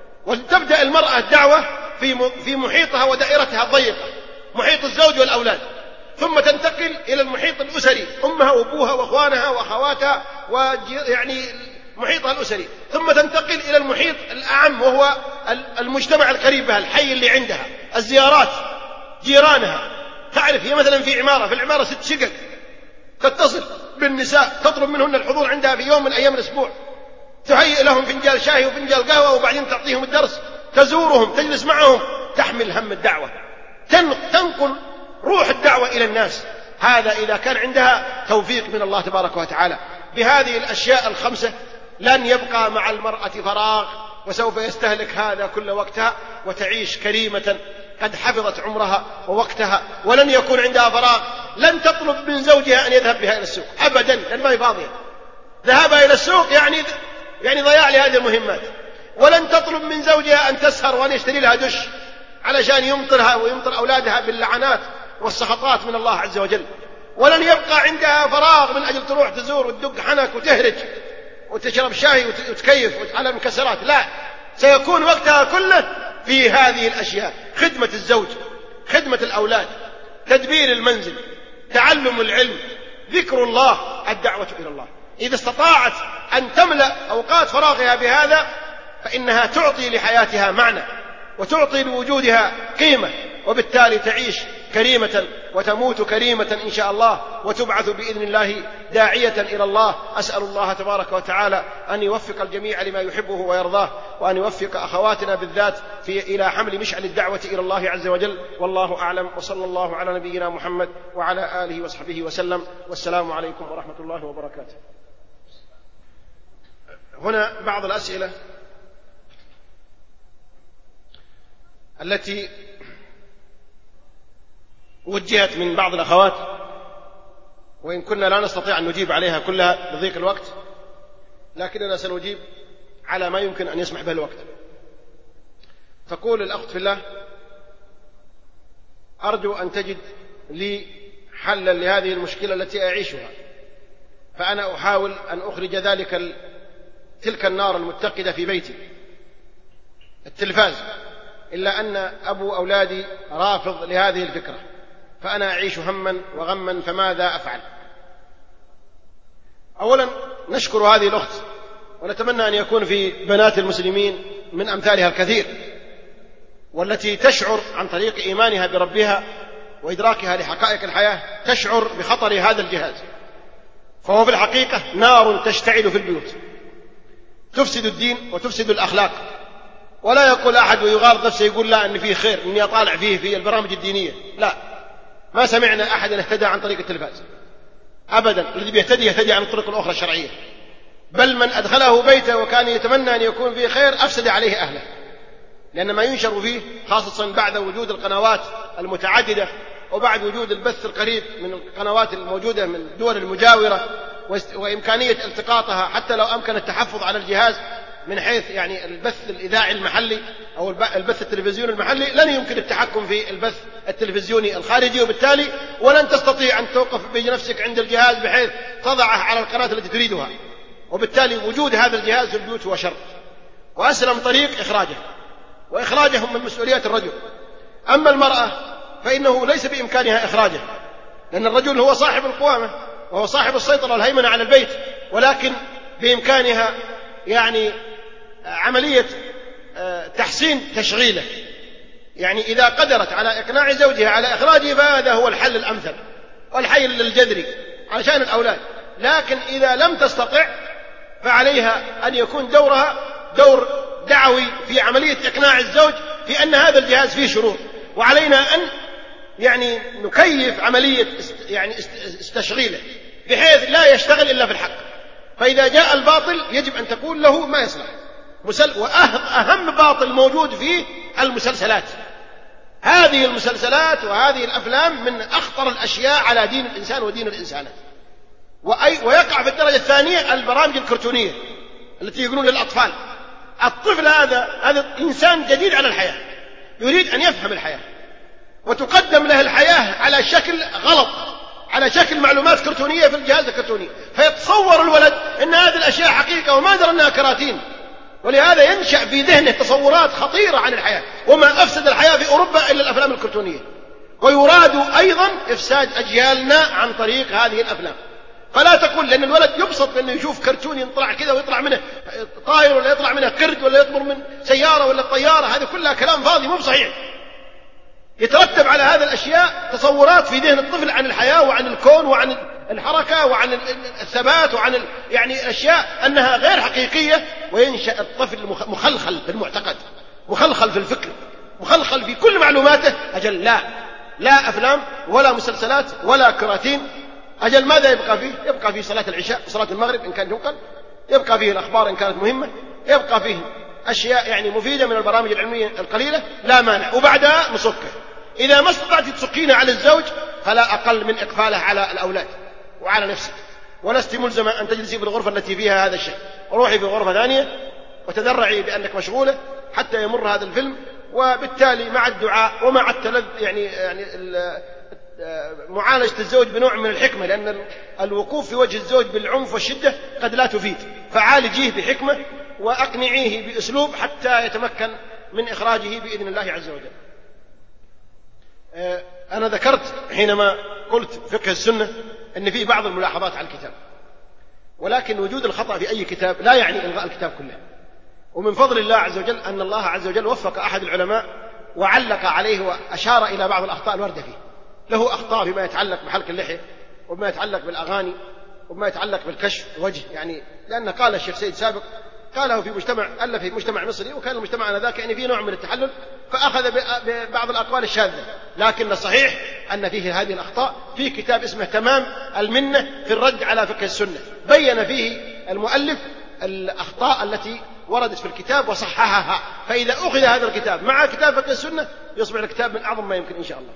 وتبدأ المرأة الدعوة في في محيطها ودائرتها الضيقة، محيط الزوج والأولاد، ثم تنتقل إلى المحيط الأسري، أمها وأبوها وأخوانها وأخواتها ويعني محيطها الأسري، ثم تنتقل إلى المحيط الأعم وهو المجتمع القريب بها، الحي اللي عندها، الزيارات، جيرانها. تعرف هي مثلا في عمارة في العمارة ست شقق، تتصل بالنساء تطلب منهن الحضور عندها في يوم من أيام الأسبوع، تهيئ لهم فنجال شاي وفنجال قهوة وبعدين تعطيهم الدرس، تزورهم، تجلس معهم، تحمل هم الدعوة، تنقل روح الدعوة إلى الناس. هذا إذا كان عندها توفيق من الله تبارك وتعالى. بهذه الأشياء الخمسة لن يبقى مع المرأة فراغ، وسوف يستهلك هذا كل وقتها وتعيش كريمة قد حفظت عمرها ووقتها، ولن يكون عندها فراغ. لن تطلب من زوجها أن يذهب بها إلى السوق أبدا، لأن ما هي فاضية. ذهابها إلى السوق يعني يعني ضياع لهذه المهمات. ولن تطلب من زوجها أن تسهر وأن يشتري لها دش علشان يمطرها ويمطر أولادها باللعنات والسخطات من الله عز وجل. ولن يبقى عندها فراغ من أجل تروح تزور وتدق حنك وتهرج وتشرب شاي وتكيف على المكسرات، لا، سيكون وقتها كله في هذه الأشياء: خدمة الزوج، خدمة الأولاد، تدبير المنزل، تعلم العلم، ذكر الله، الدعوة إلى الله. إذا استطاعت أن تملأ أوقات فراغها بهذا فإنها تعطي لحياتها معنى وتعطي لوجودها قيمة، وبالتالي تعيش كريمة وتموت كريمة إن شاء الله وتبعث بإذن الله داعية إلى الله. أسأل الله تبارك وتعالى أن يوفق الجميع لما يحبه ويرضاه، وأن يوفق أخواتنا بالذات في إلى حمل مشعل الدعوة إلى الله عز وجل. والله أعلم، وصلى الله على نبينا محمد وعلى آله وصحبه وسلم، والسلام عليكم ورحمة الله وبركاته. هنا بعض الأسئلة التي وجهت من بعض الأخوات، وإن كنا لا نستطيع أن نجيب عليها كلها لضيق الوقت، لكننا سنجيب على ما يمكن أن يسمح به الوقت. تقول الأخت في الله: أرجو أن تجد لي حلا لهذه المشكلة التي أعيشها، فأنا أحاول أن أخرج ذلك تلك النار المتقدة في بيتي التلفاز، إلا أن أبو أولادي رافض لهذه الفكرة، فأنا أعيش هما وغما، فماذا أفعل؟ أولا نشكر هذه الأخت، ونتمنى أن يكون في بنات المسلمين من أمثالها الكثير، والتي تشعر عن طريق إيمانها بربها وإدراكها لحقائق الحياة تشعر بخطر هذا الجهاز، فهو في الحقيقة نار تشتعل في البيوت تفسد الدين وتفسد الأخلاق. ولا يقول أحد ويغالط نفسه يقول لا أن فيه خير إني أطالع فيه في البرامج الدينية، لا، ما سمعنا أحدا اهتدى عن طريق التلفاز أبدا. الذي بيهتدي يهتدي عن الطرق الأخرى الشرعية، بل من أدخله بيته وكان يتمنى أن يكون فيه خير أفسد عليه أهله، لأن ما ينشر فيه خاصة بعد وجود القنوات المتعددة وبعد وجود البث القريب من القنوات الموجودة من الدول المجاورة وإمكانية التقاطها حتى لو أمكن التحفظ على الجهاز من حيث يعني البث الإذاعي المحلي أو البث التلفزيوني المحلي، لن يمكن التحكم في البث التلفزيوني الخارجي، وبالتالي ولن تستطيع أن توقف بنفسك عند الجهاز بحيث تضعه على القناة التي تريدها، وبالتالي وجود هذا الجهاز في البيوت هو شر. وأسلم طريق إخراجه، وإخراجه من مسؤوليات الرجل. أما المرأة فإنه ليس بإمكانها إخراجه، لأن الرجل هو صاحب القوامة وهو صاحب السيطرة والهيمنة على البيت، ولكن بإمكانها يعني عملية تحسين تشغيله. يعني إذا قدرت على إقناع زوجها على إخراجه فهذا هو الحل الأمثل والحل الجذري علشان الأولاد. لكن إذا لم تستطع فعليها أن يكون دورها دور دعوي في عملية إقناع الزوج في أن هذا الجهاز فيه شرور، وعلينا أن يعني نكيف عملية يعني استشغيله بحيث لا يشتغل إلا في الحق. فإذا جاء الباطل يجب أن تقول له ما يصلح. وأهم باطل موجود فيه المسلسلات. هذه المسلسلات وهذه الأفلام من أخطر الأشياء على دين الإنسان ودين الإنسانات. ويقع في الدرجة الثانية البرامج الكرتونية التي يقولون للأطفال. الطفل هذا هذا إنسان جديد على الحياة، يريد أن يفهم الحياة، وتقدم له الحياة على شكل غلط، على شكل معلومات كرتونية في الجهاز الكرتوني، فيتصور الولد أن هذه الأشياء حقيقة وما درى أنها كراتين، ولهذا ينشأ في ذهنه تصورات خطيرة عن الحياة. وما أفسد الحياة في أوروبا إلا الأفلام الكرتونية، ويراد أيضا إفساد أجيالنا عن طريق هذه الأفلام. فلا تقول لأن الولد يبسط بأنه يشوف كرتون يطلع كذا ويطلع منه طائر ولا يطلع منه قرد ولا يطمر من سيارة ولا طيارة، هذه كلها كلام فاضي مو صحيح. يترتب على هذه الأشياء تصورات في ذهن الطفل عن الحياة وعن الكون وعن الحركة وعن الثبات وعن يعني أشياء أنها غير حقيقية، وينشأ الطفل مخلخل في المعتقد، مخلخل في الفكر، مخلخل في كل معلوماته. أجل لا لا أفلام ولا مسلسلات ولا كراتين. أجل ماذا يبقى فيه؟ يبقى فيه صلاة العشاء وصلاة المغرب إن كان ينقل، يبقى فيه الأخبار إن كانت مهمة، يبقى فيه أشياء يعني مفيدة من البرامج العلمية القليلة لا مانع، وبعدها نصكه. إذا ما استطعت تسكين على الزوج فلا أقل من إقفاله على الأولاد وعلى نفسك، ولست ملزمة أن تجلسي في الغرفة التي فيها هذا الشيء، روحي في غرفة ثانية وتدرعي بأنك مشغولة حتى يمر هذا الفيلم. وبالتالي مع الدعاء ومع التلذ يعني يعني معالجة الزوج بنوع من الحكمة، لأن الوقوف في وجه الزوج بالعنف والشدة قد لا تفيد، فعالجيه بحكمة وأقنعيه بأسلوب حتى يتمكن من إخراجه بإذن الله عز وجل. أنا ذكرت حينما قلت فقه السنة أن فيه بعض الملاحظات على الكتاب، ولكن وجود الخطأ في أي كتاب لا يعني إلغاء الكتاب كله. ومن فضل الله عز وجل أن الله عز وجل وفق أحد العلماء وعلق عليه وأشار إلى بعض الأخطاء الواردة فيه، له أخطاء فيما يتعلق بحلق اللحية وبما يتعلق بالأغاني وبما يتعلق بالكشف الوجه، يعني لأن قال الشيخ سيد سابق قاله في مجتمع ألف في مجتمع مصري، وكان المجتمع آنذاك يعني فيه نوع من التحلل، فأخذ ببعض الأقوال الشاذة، لكن الصحيح أن فيه هذه الأخطاء. في كتاب اسمه تمام المنة في الرد على فقه السنة، بين فيه المؤلف الأخطاء التي وردت في الكتاب وصححها، فإذا أخذ هذا الكتاب مع كتاب فقه السنة يصبح الكتاب من أعظم ما يمكن إن شاء الله.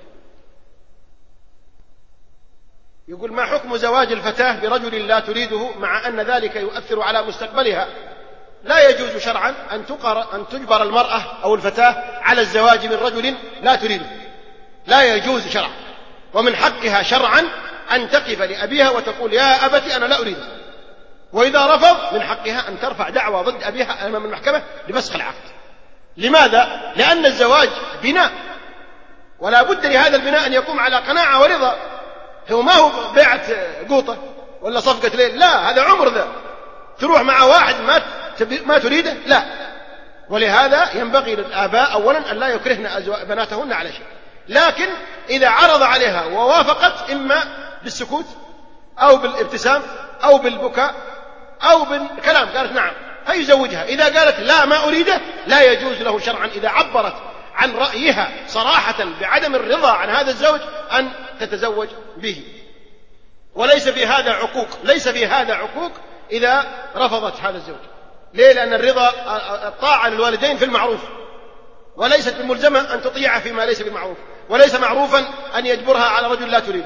يقول: ما حكم زواج الفتاة برجل لا تريده مع أن ذلك يؤثر على مستقبلها؟ لا يجوز شرعا أن أن تجبر المرأة أو الفتاة على الزواج من رجل لا تريده، لا يجوز شرعا، ومن حقها شرعا أن تقف لأبيها وتقول: يا أبتي أنا لا أريده، وإذا رفض من حقها أن ترفع دعوى ضد أبيها أمام المحكمة لفسخ العقد. لماذا؟ لأن الزواج بناء، ولا بد لهذا البناء أن يقوم على قناعة ورضا. هو ما هو بيعة قوطة ولا صفقة ليل، لا، هذا عمر ذا تروح مع واحد ما ما تريده، لا. ولهذا ينبغي للآباء أولا أن لا يكرهن بناتهن على شيء، لكن إذا عرض عليها ووافقت إما بالسكوت أو بالابتسام أو بالبكاء أو بالكلام قالت نعم فيزوجها. إذا قالت لا ما أريده لا يجوز له شرعا إذا عبرت عن رأيها صراحة بعدم الرضا عن هذا الزوج أن تتزوج به. وليس في هذا عقوق، ليس في هذا عقوق إذا رفضت هذا الزوج. ليه؟ لأن الرضا الطاعة للوالدين في المعروف، وليست بملزمة أن تطيع فيما ليس بمعروف، وليس معروفا أن يجبرها على رجل لا تريده.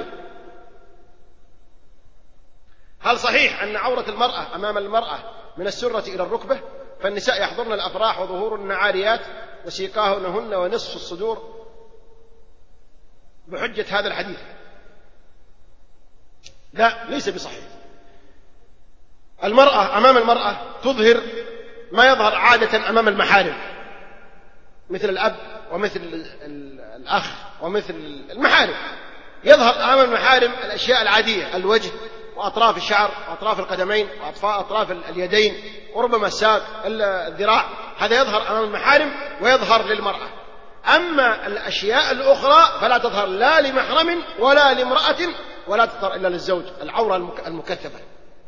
هل صحيح أن عورة المرأة أمام المرأة من السرة إلى الركبة، فالنساء يحضرن الأفراح وظهورهن عاريات وسيقاهنهن ونصف الصدور بحجة هذا الحديث؟ لا، ليس بصحيح. المرأة أمام المرأة تظهر ما يظهر عادة أمام المحارم، مثل الأب ومثل الأخ ومثل المحارم، يظهر أمام المحارم الأشياء العادية، الوجه وأطراف الشعر وأطراف القدمين وأطراف اليدين وربما الساق الذراع، هذا يظهر أمام المحارم ويظهر للمرأة. أما الأشياء الأخرى فلا تظهر لا لمحرم ولا لامرأة ولا تظهر إلا للزوج. العورة المكثفة،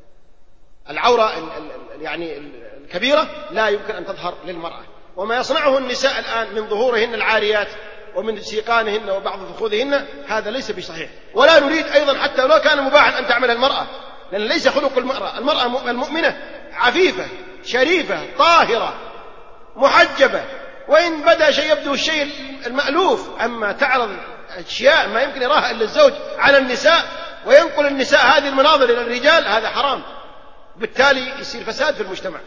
العورة يعني الكبيرة لا يمكن أن تظهر للمرأة. وما يصنعه النساء الآن من ظهورهن العاريات ومن سيقانهن وبعض فخوذهن هذا ليس بصحيح، ولا نريد أيضا حتى لو كان مباحا أن تعمل المرأة، لأن ليس خلق المرأة. المرأة المؤمنة عفيفة شريفة طاهرة محجبة، وإن بدأ شيء يبدو الشيء المألوف. أما تعرض أشياء ما يمكن يراها إلا الزوج على النساء وينقل النساء هذه المناظر إلى الرجال، هذا حرام، بالتالي يصير فساد في المجتمع.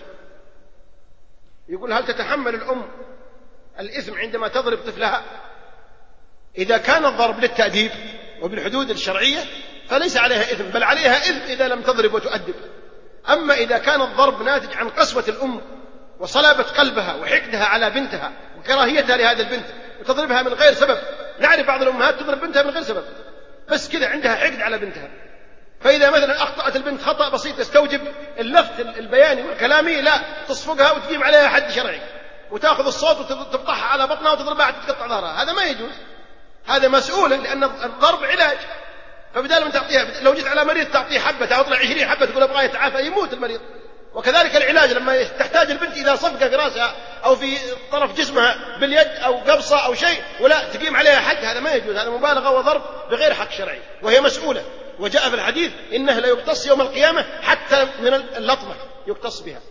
يقول: هل تتحمل الأم الإثم عندما تضرب طفلها؟ إذا كان الضرب للتأديب وبالحدود الشرعية فليس عليها إثم، بل عليها إثم إذا لم تضرب وتؤدب. أما إذا كان الضرب ناتج عن قسوة الأم وصلابة قلبها وحقدها على بنتها وكراهيتها لهذا البنت وتضربها من غير سبب، نعرف بعض الأمهات تضرب بنتها من غير سبب، بس كذا عندها حقد على بنتها. فإذا مثلا أخطأت البنت خطأ بسيط يستوجب اللفت البياني والكلامي، لا، تصفقها وتقيم عليها حد شرعي وتأخذ الصوت وتفتحها على بطنها وتضربها حتى تقطع ظهرها، هذا ما يجوز، هذا مسؤولة، لأن الضرب علاج. فبدال من تعطيها، لو جيت على مريض تعطيه حبة تطلع عشرين حبة تقول أبغى يتعافى، يموت المريض. وكذلك العلاج لما تحتاج البنت إذا صفقة في رأسها أو في طرف جسمها باليد أو قبصة أو شيء ولا تقيم عليها حد، هذا ما يجوز، هذا مبالغة وضرب بغير حق شرعي، وهي مسؤولة. وجاء في الحديث إنه لا يقتص يوم القيامة حتى من اللطمة يقتص بها.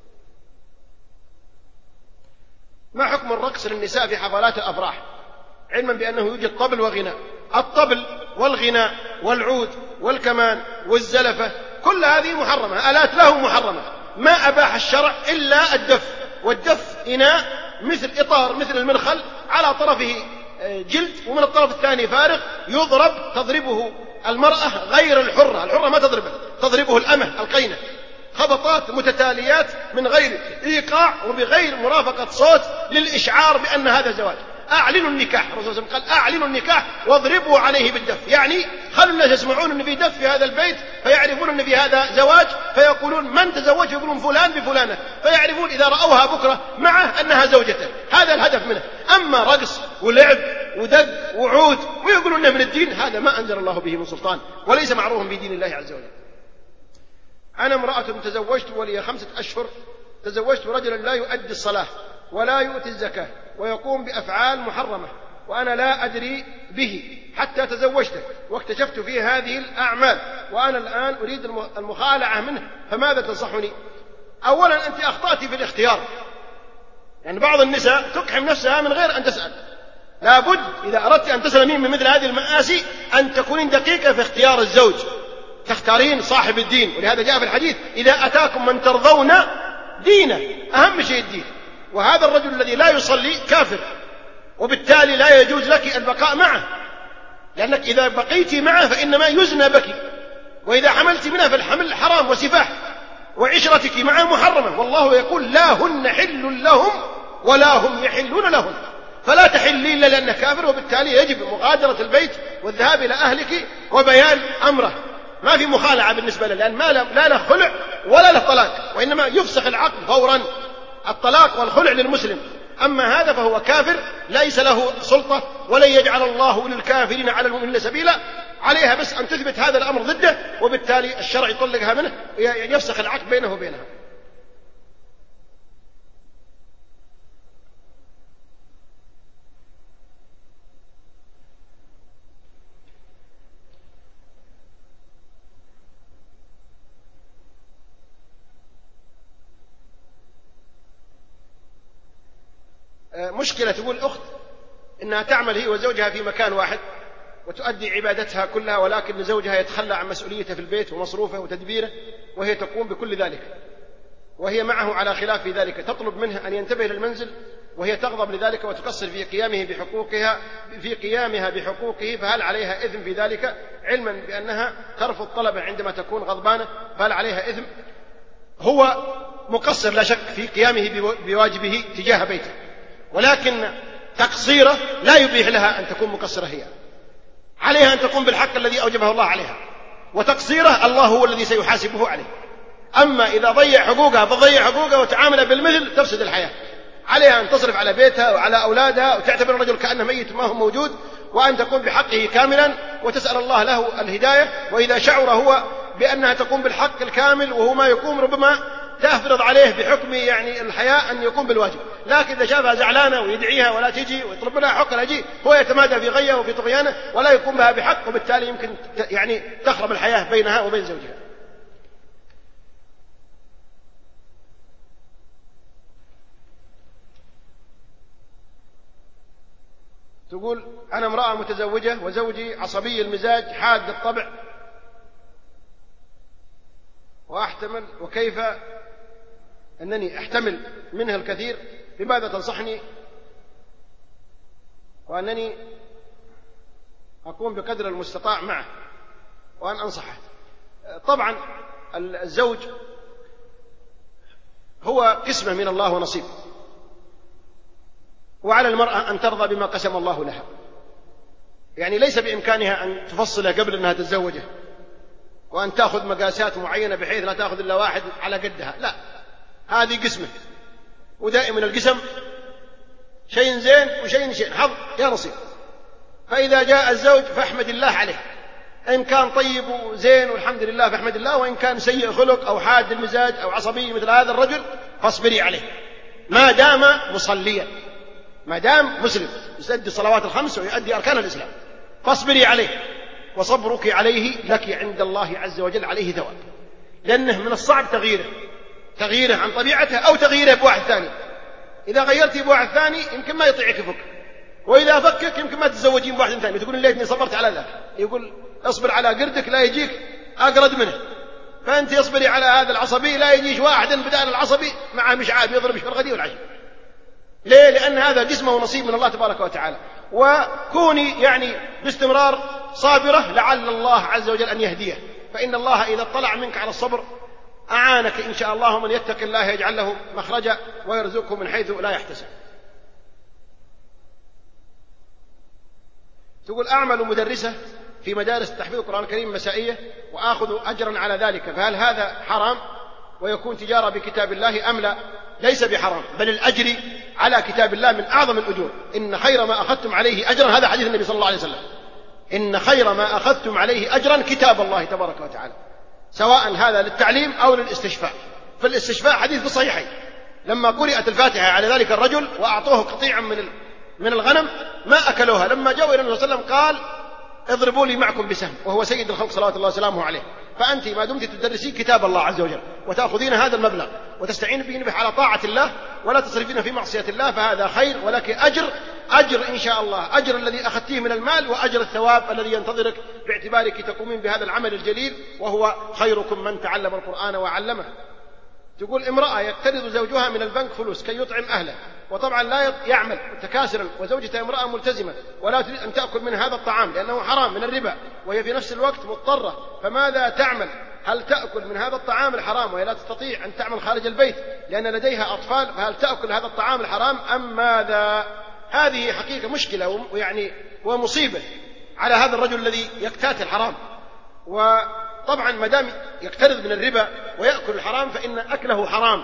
ما حكم الرقص للنساء في حفلات الأفراح، علما بأنه يوجد طبل وغناء؟ الطبل والغناء والعود والكمان والزلفة كل هذه محرمة، آلات له محرمة، ما أباح الشرع إلا الدف. والدف إناء مثل إطار مثل المرخل على طرفه جلد ومن الطرف الثاني فارغ، يضرب تضربه المرأة غير الحرة، الحرة ما تضربه، تضربه الأمة القينة، خبطات متتاليات من غير إيقاع وبغير مرافقة صوت للإشعار بأن هذا زواج. أعلنوا النكاح، الرسول صلى الله عليه وسلم قال أعلنوا النكاح واضربوا عليه بالدف، يعني خلوا الناس يسمعون أن في دف في هذا البيت فيعرفون أن في هذا زواج، فيقولون من تزوج، يقولون فلان بفلانة، فيعرفون إذا رأوها بكرة معه أنها زوجته، هذا الهدف منه. أما رقص ولعب ودق وعود ويقولون من الدين، هذا ما أنزل الله به من سلطان وليس معروف بدين الله عز وجل. أنا امرأة تزوجت ولي خمسة أشهر، تزوجت رجلا لا يؤدي الصلاة ولا يؤتي الزكاة ويقوم بأفعال محرمة وأنا لا أدري به حتى تزوجته واكتشفت فيه هذه الأعمال، وأنا الآن أريد المخالعة منه، فماذا تنصحني؟ أولا أنت أخطأت في الاختيار، يعني بعض النساء تقحم نفسها من غير أن تسأل. لابد إذا أردت أن تسلمين من مثل هذه المآسي أن تكونين دقيقة في اختيار الزوج، تختارين صاحب الدين. ولهذا جاء في الحديث إذا أتاكم من ترضون دينه، أهم شيء الدين. وهذا الرجل الذي لا يصلي كافر، وبالتالي لا يجوز لك البقاء معه، لأنك إذا بقيت معه فإنما يزنى بك، وإذا حملت منه فالحمل حرام وسفاح، وعشرتك معه محرمة، والله يقول لا هن حل لهم ولا هم يحلون لهم، فلا تحلي إلا لأنه كافر، وبالتالي يجب مغادرة البيت والذهاب إلى أهلك وبيان أمره. ما في مخالعة بالنسبة له، لأن ما لا له خلع ولا له طلاق، وإنما يفسخ العقد فورا. الطلاق والخلع للمسلم، أما هذا فهو كافر ليس له سلطة، ولن يجعل الله للكافرين على المؤمنين سبيلا. عليها بس أن تثبت هذا الأمر ضده، وبالتالي الشرع يطلقها منه، يفسخ العقد بينه وبينها. مشكلة تقول أخت إنها تعمل هي وزوجها في مكان واحد وتؤدي عبادتها كلها، ولكن زوجها يتخلى عن مسؤوليته في البيت ومصروفه وتدبيره، وهي تقوم بكل ذلك، وهي معه على خلاف في ذلك. تطلب منه أن ينتبه للمنزل، وهي تغضب لذلك وتقصر في قيامه بحقوقها في قيامها بحقوقه، فهل عليها إثم في ذلك؟ علما بأنها ترفض طلبه عندما تكون غضبانة، فهل عليها إثم؟ هو مقصر لا شك في قيامه بواجبه تجاه بيته، ولكن تقصيره لا يبيح لها أن تكون مقصرة هي. عليها أن تقوم بالحق الذي أوجبه الله عليها، وتقصيره الله هو الذي سيحاسبه عليه. أما إذا ضيع حقوقها فضيع حقوقها وتعامل بالمثل تفسد الحياة. عليها أن تصرف على بيتها وعلى أولادها، وتعتبر الرجل كأنه ميت ما هو موجود، وأن تقوم بحقه كاملا وتسأل الله له الهداية. وإذا شعر هو بأنها تقوم بالحق الكامل وهو ما يقوم، ربما تفرض عليه بحكم يعني الحياة أن يقوم بالواجب. لكن إذا شافها زعلانة ويدعيها ولا تجي ويطلب لها حق لا تجي، هو يتمادى في غيه وفي طغيانه ولا يقوم بها بحق، وبالتالي يمكن يعني تخرب الحياة بينها وبين زوجها. تقول أنا امرأة متزوجة وزوجي عصبي المزاج حاد الطبع، وأحتمل وكيف أنني أحتمل منها الكثير، بماذا تنصحني؟ وأنني أقوم بقدر المستطاع معه وأن أنصحه. طبعا الزوج هو قسمة من الله ونصيب، وعلى المرأة أن ترضى بما قسم الله لها، يعني ليس بإمكانها أن تفصله قبل أنها تتزوجه وأن تأخذ مقاسات معينة بحيث لا تأخذ إلا واحد على قدها، لا، هذه قسمة، ودائما القسم شيء زين وشيء شيء حظ يا نصيب. فإذا جاء الزوج فاحمد الله عليه، إن كان طيب وزين والحمد لله فاحمد الله، وإن كان سيء خلق أو حاد المزاج أو عصبي مثل هذا الرجل فاصبري عليه، ما دام مصليا، ما دام مسلم يؤدي الصلوات الخمس ويؤدي أركان الإسلام، فاصبري عليه، وصبرك عليه لك عند الله عز وجل عليه ثواب، لأنه من الصعب تغييره تغييره عن طبيعته أو تغييره بواحد ثاني. إذا غيرتي بواحد ثاني يمكن ما يطيعك يفك، وإذا فكك يمكن ما تتزوجين بواحد ثاني، تقول ليتني صبرت على ذاك، يقول اصبر على قردك لا يجيك أقرد منه، فأنت اصبري على هذا العصبي لا يجيش واحد بدال العصبي معه مشعاب يضرب الغدي والعشي. ليه؟ لأن هذا جسمه ونصيب من الله تبارك وتعالى. وكوني يعني باستمرار صابرة لعل الله عز وجل أن يهديه، فإن الله إذا اطلع منك على الصبر أعانك إن شاء الله، ومن يتق الله يجعل له مخرجا ويرزقه من حيث لا يحتسب. تقول أعمل مدرسة في مدارس تحفيظ القرآن الكريم مسائية وآخذ أجرا على ذلك، فهل هذا حرام؟ ويكون تجارة بكتاب الله أم لا؟ ليس بحرام، بل الأجر على كتاب الله من أعظم الأجور. إن خير ما أخذتم عليه أجرا، هذا حديث النبي صلى الله عليه وسلم، إن خير ما أخذتم عليه أجرا كتاب الله تبارك وتعالى، سواء هذا للتعليم أو للاستشفاء. في الاستشفاء حديث في الصحيحين لما قرأت الفاتحة على ذلك الرجل وأعطوه قطيعا من من الغنم ما أكلوها، لما جاءوا إلى النبي صلى الله عليه وسلم قال اضربوا لي معكم بسهم، وهو سيد الخلق صلوات الله وسلامه عليه. فأنت ما دمت تدرسين كتاب الله عز وجل وتأخذين هذا المبلغ وتستعين به على طاعة الله ولا تصرفين في معصية الله، فهذا خير، ولك أجر أجر إن شاء الله، أجر الذي أخذتيه من المال وأجر الثواب الذي ينتظرك باعتبارك تقومين بهذا العمل الجليل، وهو خيركم من تعلم القرآن وعلمه. تقول امرأة يقترض زوجها من البنك فلوس كي يطعم أهله، وطبعا لا يعمل متكاسرا، وزوجته امرأة ملتزمة ولا تريد أن تأكل من هذا الطعام لأنه حرام من الربا، وهي في نفس الوقت مضطرة، فماذا تعمل؟ هل تأكل من هذا الطعام الحرام وهي لا تستطيع أن تعمل خارج البيت لأن لديها أطفال، فهل تأكل هذا الطعام الحرام أم ماذا؟ هذه حقيقة مشكلة ويعني ومصيبة على هذا الرجل الذي يقتات الحرام. وطبعا ما دام يقترض من الربا ويأكل الحرام فإن أكله حرام،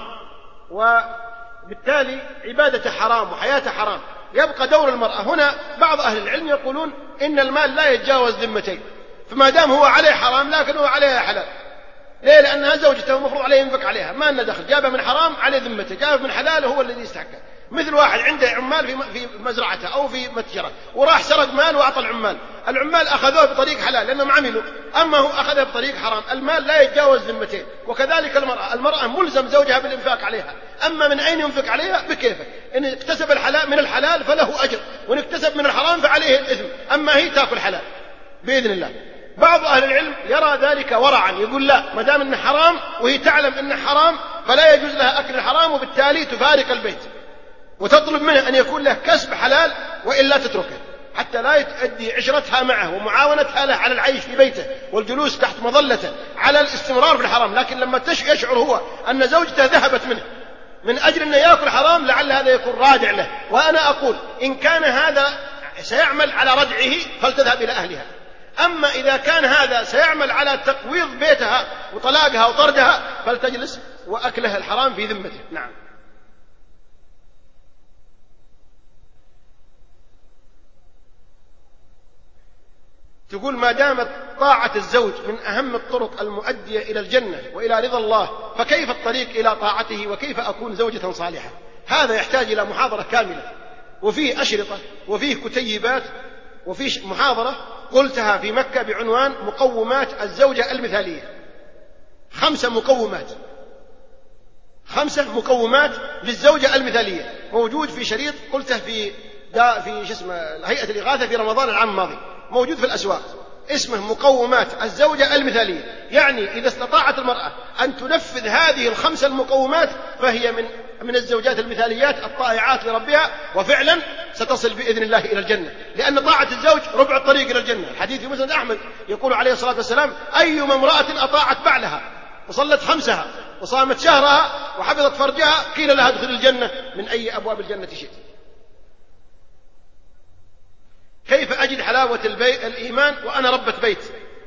وبالتالي عبادته حرام وحياته حرام. يبقى دور المرأة هنا. بعض أهل العلم يقولون إن المال لا يتجاوز ذمتين، فما دام هو عليه حرام لكن هو عليها حلال. ليه؟ لأنها زوجته ومفروض عليه ينفق عليها، ما لنا دخل، جابه من حرام عليه ذمته، جابه من حلال هو الذي يستحقه. مثل واحد عنده عمال في مزرعته أو في متجره وراح سرق مال وأعطى العمال، العمال أخذوه بطريق حلال لأنهم عملوا، أما هو أخذه بطريق حرام. المال لا يتجاوز ذمتين. وكذلك المرأة، المرأة ملزم زوجها بالإنفاق عليها، أما من أين ينفق عليها بكيفه، إن اكتسب الحلال من الحلال فله أجر، وإن اكتسب من الحرام فعليه الإثم، أما هي تأكل حلال بإذن الله. بعض أهل العلم يرى ذلك ورعا، يقول لا، ما دام إنه حرام وهي تعلم إنه حرام فلا يجوز لها أكل الحرام، وبالتالي تفارق البيت وتطلب منه أن يكون له كسب حلال وإلا تتركه حتى لا تؤدي عشرتها معه ومعاونتها له على العيش في بيته والجلوس تحت مظلته على الاستمرار في الحرام. لكن لما يشعر هو أن زوجته ذهبت منه من أجل أن يأكل حرام لعل هذا يكون رادع له. وأنا أقول إن كان هذا سيعمل على ردعه فلتذهب إلى أهلها، أما إذا كان هذا سيعمل على تقويض بيتها وطلاقها وطردها فلتجلس وأكلها الحرام في ذمته. نعم. تقول ما دامت طاعة الزوج من أهم الطرق المؤدية إلى الجنة وإلى رضا الله، فكيف الطريق إلى طاعته وكيف أكون زوجة صالحة؟ هذا يحتاج إلى محاضرة كاملة، وفيه أشرطة وفيه كتيبات وفيه محاضرة قلتها في مكة بعنوان مقومات الزوجة المثالية. خمسة مقومات خمسة مقومات للزوجة المثالية، موجود في شريط قلته في دا في اسمه هيئة الإغاثة في رمضان العام الماضي، موجود في الأسواق، اسمه مقومات الزوجة المثالية. يعني إذا استطاعت المرأة أن تنفذ هذه الخمسة المقومات فهي من من الزوجات المثاليات الطائعات لربها، وفعلا ستصل بإذن الله إلى الجنة، لأن طاعة الزوج ربع الطريق إلى الجنة. الحديث في مسند أحمد يقول عليه الصلاة والسلام أيما امرأة أطاعت بعلها وصلت خمسها وصامت شهرها وحفظت فرجها قيل لها ادخل الجنة من أي أبواب الجنة شئت. كيف أجد حلاوة البيت الإيمان وأنا ربة بيت؟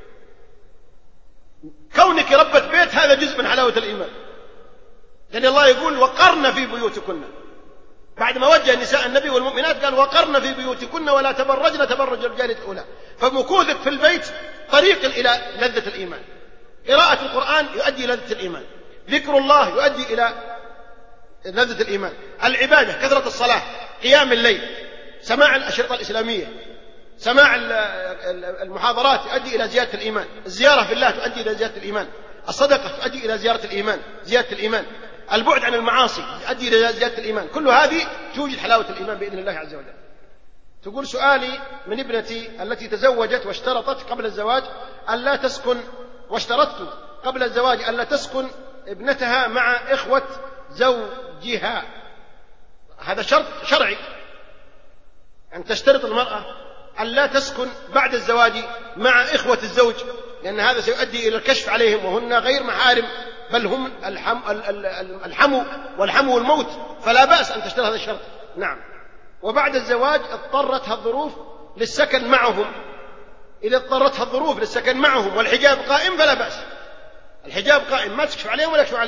كونك ربة بيت هذا جزء من حلاوة الإيمان، لأن الله يقول وقرن في بيوتكن، بعد ما وجه نساء النبي والمؤمنات قال وقرن في بيوتكن ولا تبرجن تبرج الجاهلية الأولى. فمكوثك في البيت طريق إلى لذة الإيمان. قراءة القرآن يؤدي إلى لذة الإيمان، ذكر الله يؤدي إلى لذة الإيمان، العبادة كثرة الصلاة، قيام الليل، سماع الأشرطة الإسلامية، سماع المحاضرات يؤدي إلى زيادة الإيمان، الزيارة في الله تؤدي إلى زيادة الإيمان، الصدقة تؤدي إلى زيارة الإيمان زيادة الإيمان، البعد عن المعاصي يؤدي إلى زيادة الإيمان. كل هذه توجد حلاوة الإيمان بإذن الله عز وجل. تقول سؤالي من ابنتي التي تزوجت واشترطت قبل الزواج ألا تسكن واشترطت قبل الزواج ألا تسكن ابنتها مع إخوة زوجها. هذا شرط شرعي أن تشترط المرأة ألا تسكن بعد الزواج مع إخوة الزوج، لأن هذا سيؤدي إلى الكشف عليهم وهن غير محارم، بل هم الحم الحمو والحمو والموت، فلا بأس أن تشترط هذا الشرط. نعم. وبعد الزواج اضطرتها الظروف للسكن معهم، إذا اضطرتها الظروف للسكن معهم والحجاب قائم فلا بأس، الحجاب قائم ما تكشف عليهم ولا يكشف عليها،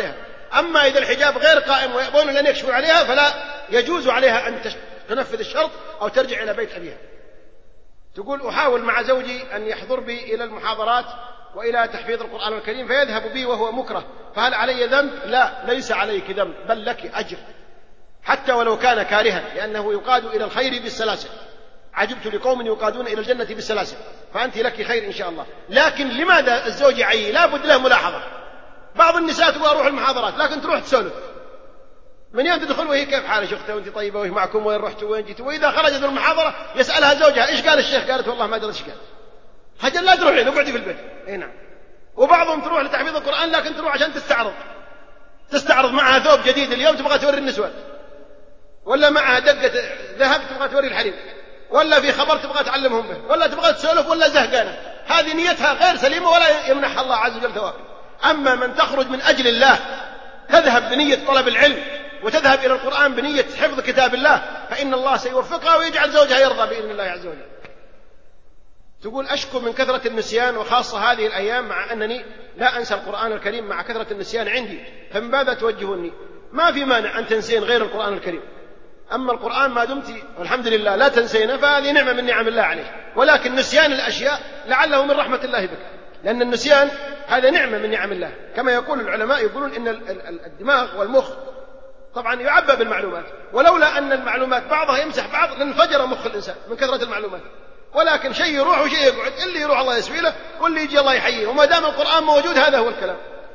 أما إذا الحجاب غير قائم ويأبون أن يكشفوا عليها فلا يجوز عليها أن تنفذ الشرط أو ترجع إلى بيت أبيها. تقول أحاول مع زوجي أن يحضر بي إلى المحاضرات وإلى تحفيظ القرآن الكريم فيذهب بي وهو مكره، فهل علي ذنب؟ لا، ليس عليك ذنب، بل لك أجر حتى ولو كان كارها، لأنه يقاد إلى الخير بالسلاسل. عجبت لقوم يقادون إلى الجنة بالسلاسل، فأنت لك خير إن شاء الله. لكن لماذا الزوج يعي؟ لا بد له ملاحظة. بعض النساء تقول أروح المحاضرات لكن تروح تسولف، من يوم تدخل وهي كيف حالك أختي وأنت طيبة وهي معكم وين رحتوا وين جيتوا، وإذا خرجت من المحاضرة يسألها زوجها إيش قال الشيخ؟ قالت والله ما أدري إيش قال. هجل لا تروحين اقعدي في البيت. اي نعم. وبعضهم تروح لتحفيظ القرآن لكن تروح عشان تستعرض تستعرض معها ثوب جديد اليوم تبغى توري النسوان، ولا معها دقة ذهب تبغى توري الحريم، ولا في خبر تبغى تعلمهم به، ولا تبغى تسولف، ولا زهقانة. هذه نيتها غير سليمة ولا يمنح الله عز وجل ثواب. أما من تخرج من أجل الله، تذهب بنية طلب العلم وتذهب إلى القرآن بنية حفظ كتاب الله، فإن الله سيوفقها ويجعل زوجها يرضى بإذن الله عز وجل. تقول أشكو من كثرة النسيان وخاصة هذه الأيام، مع أنني لا أنسى القرآن الكريم مع كثرة النسيان عندي، فمن ماذا توجهوني؟ ما في مانع أن تنسين غير القرآن الكريم، أما القرآن ما دمت والحمد لله لا تنسينه فهذه نعمة من نعم الله عليك. ولكن نسيان الأشياء لعله من رحمة الله بك، لأن النسيان هذا نعمة من نعم الله. كما يقول العلماء يقولون إن الدماغ والمخ طبعا يعبى بالمعلومات، ولولا أن المعلومات بعضها يمسح بعض لانفجر مخ الإنسان من كثرة المعلومات. ولكن شيء يروح وشيء يقعد، اللي يروح الله يسوي له واللي يجي الله يحييه، وما دام القرآن موجود هذا هو الكلام.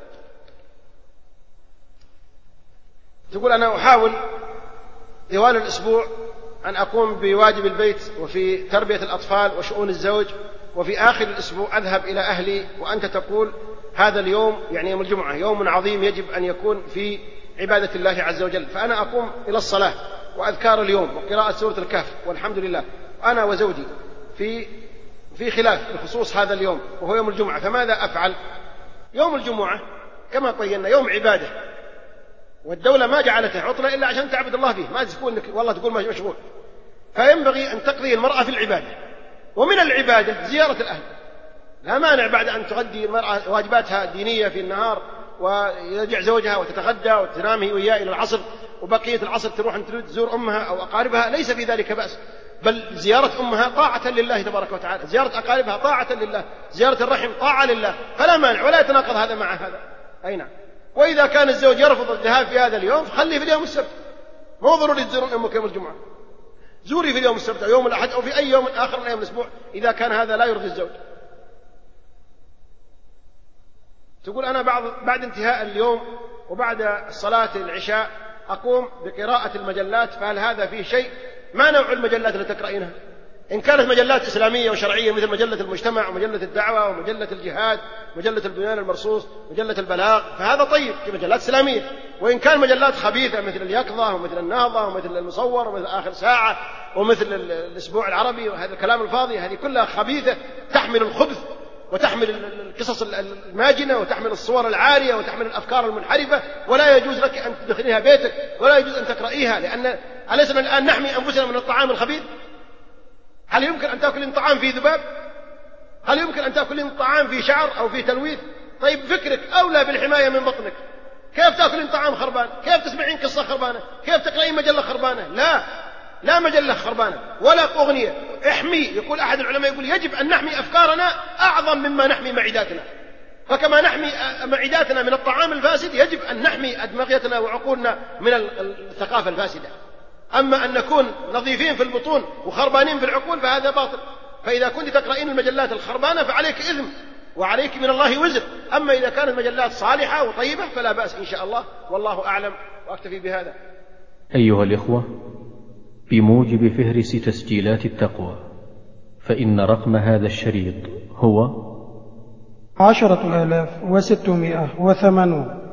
تقول أنا أحاول طوال الأسبوع أن أقوم بواجب البيت وفي تربية الأطفال وشؤون الزوج، وفي آخر الأسبوع أذهب إلى أهلي، وأنت تقول هذا اليوم يعني يوم الجمعة يوم عظيم يجب أن يكون في عبادة الله عز وجل، فأنا أقوم إلى الصلاة وأذكار اليوم وقراءة سورة الكهف والحمد لله، أنا وزوجي في في خلاف بخصوص هذا اليوم وهو يوم الجمعة. فماذا أفعل؟ يوم الجمعة كما بينا يوم عبادة، والدولة ما جعلته عطلة إلا عشان تعبد الله فيه، ما تقول إنك والله تقول مشغول. فينبغي أن تقضي المرأة في العبادة، ومن العبادة زيارة الأهل. لا مانع بعد أن تغدي المرأة واجباتها الدينية في النهار ويرجع زوجها وتتغدى وتنام هي وياه إلى العصر، وبقية العصر تروح أن تزور أمها أو أقاربها، ليس في ذلك بأس، بل زيارة أمها طاعة لله تبارك وتعالى، زيارة أقاربها طاعة لله، زيارة الرحم طاعة لله، فلا مانع ولا يتناقض هذا مع هذا. أي نعم. وإذا كان الزوج يرفض الذهاب في هذا اليوم فخليه في اليوم السبت، مو ضروري تزورون أمك يوم الجمعة، زوري في اليوم السبت أو يوم الأحد أو في أي يوم آخر من أيام الأسبوع إذا كان هذا لا يرضي الزوج. تقول أنا بعد, بعد انتهاء اليوم وبعد صلاة العشاء أقوم بقراءة المجلات، فهل هذا فيه شيء؟ ما نوع المجلات التي تقرأينها؟ إن كانت مجلات إسلامية وشرعية مثل مجلة المجتمع ومجلة الدعوة ومجلة الجهاد ومجلة البنيان المرصوص ومجلة البلاغ فهذا طيب في مجلات إسلامية. وإن كان مجلات خبيثة مثل اليقظة ومثل النهضة ومثل المصور ومثل آخر ساعة ومثل الأسبوع العربي وهذا الكلام الفاضي، هذه كلها خبيثة تحمل الخبث وتحمل القصص الماجنة وتحمل الصور العارية وتحمل الأفكار المنحرفة، ولا يجوز لك أن تدخليها بيتك ولا يجوز أن تقرأيها، لأن أليسنا الآن نحمي أنفسنا من الطعام الخبيث؟ هل يمكن أن تأكلين طعام فيه ذباب؟ هل يمكن أن تأكلين طعام فيه شعر أو فيه تلويث؟ طيب فكرك أولى بالحماية من بطنك. كيف تأكلين طعام خربان؟ كيف تسمعين قصة خربانة؟ كيف تقرأين مجلة خربانة؟ لا لا مجلة خربانة ولا أغنية. احمي، يقول أحد العلماء يقول يجب أن نحمي أفكارنا أعظم مما نحمي معداتنا، فكما نحمي معداتنا من الطعام الفاسد يجب أن نحمي أدمغتنا وعقولنا من الثقافة الفاسدة. أما أن نكون نظيفين في البطون وخربانين في العقول فهذا باطل. فإذا كنت تقرأين المجلات الخربانة فعليك إثم وعليك من الله وزر، أما إذا كانت مجلات صالحة وطيبة فلا بأس إن شاء الله، والله أعلم، وأكتفي بهذا. أيها الإخوة، بموجب فهرس تسجيلات التقوى فإن رقم هذا الشريط هو عشرة آلاف وستمائة وثمانون.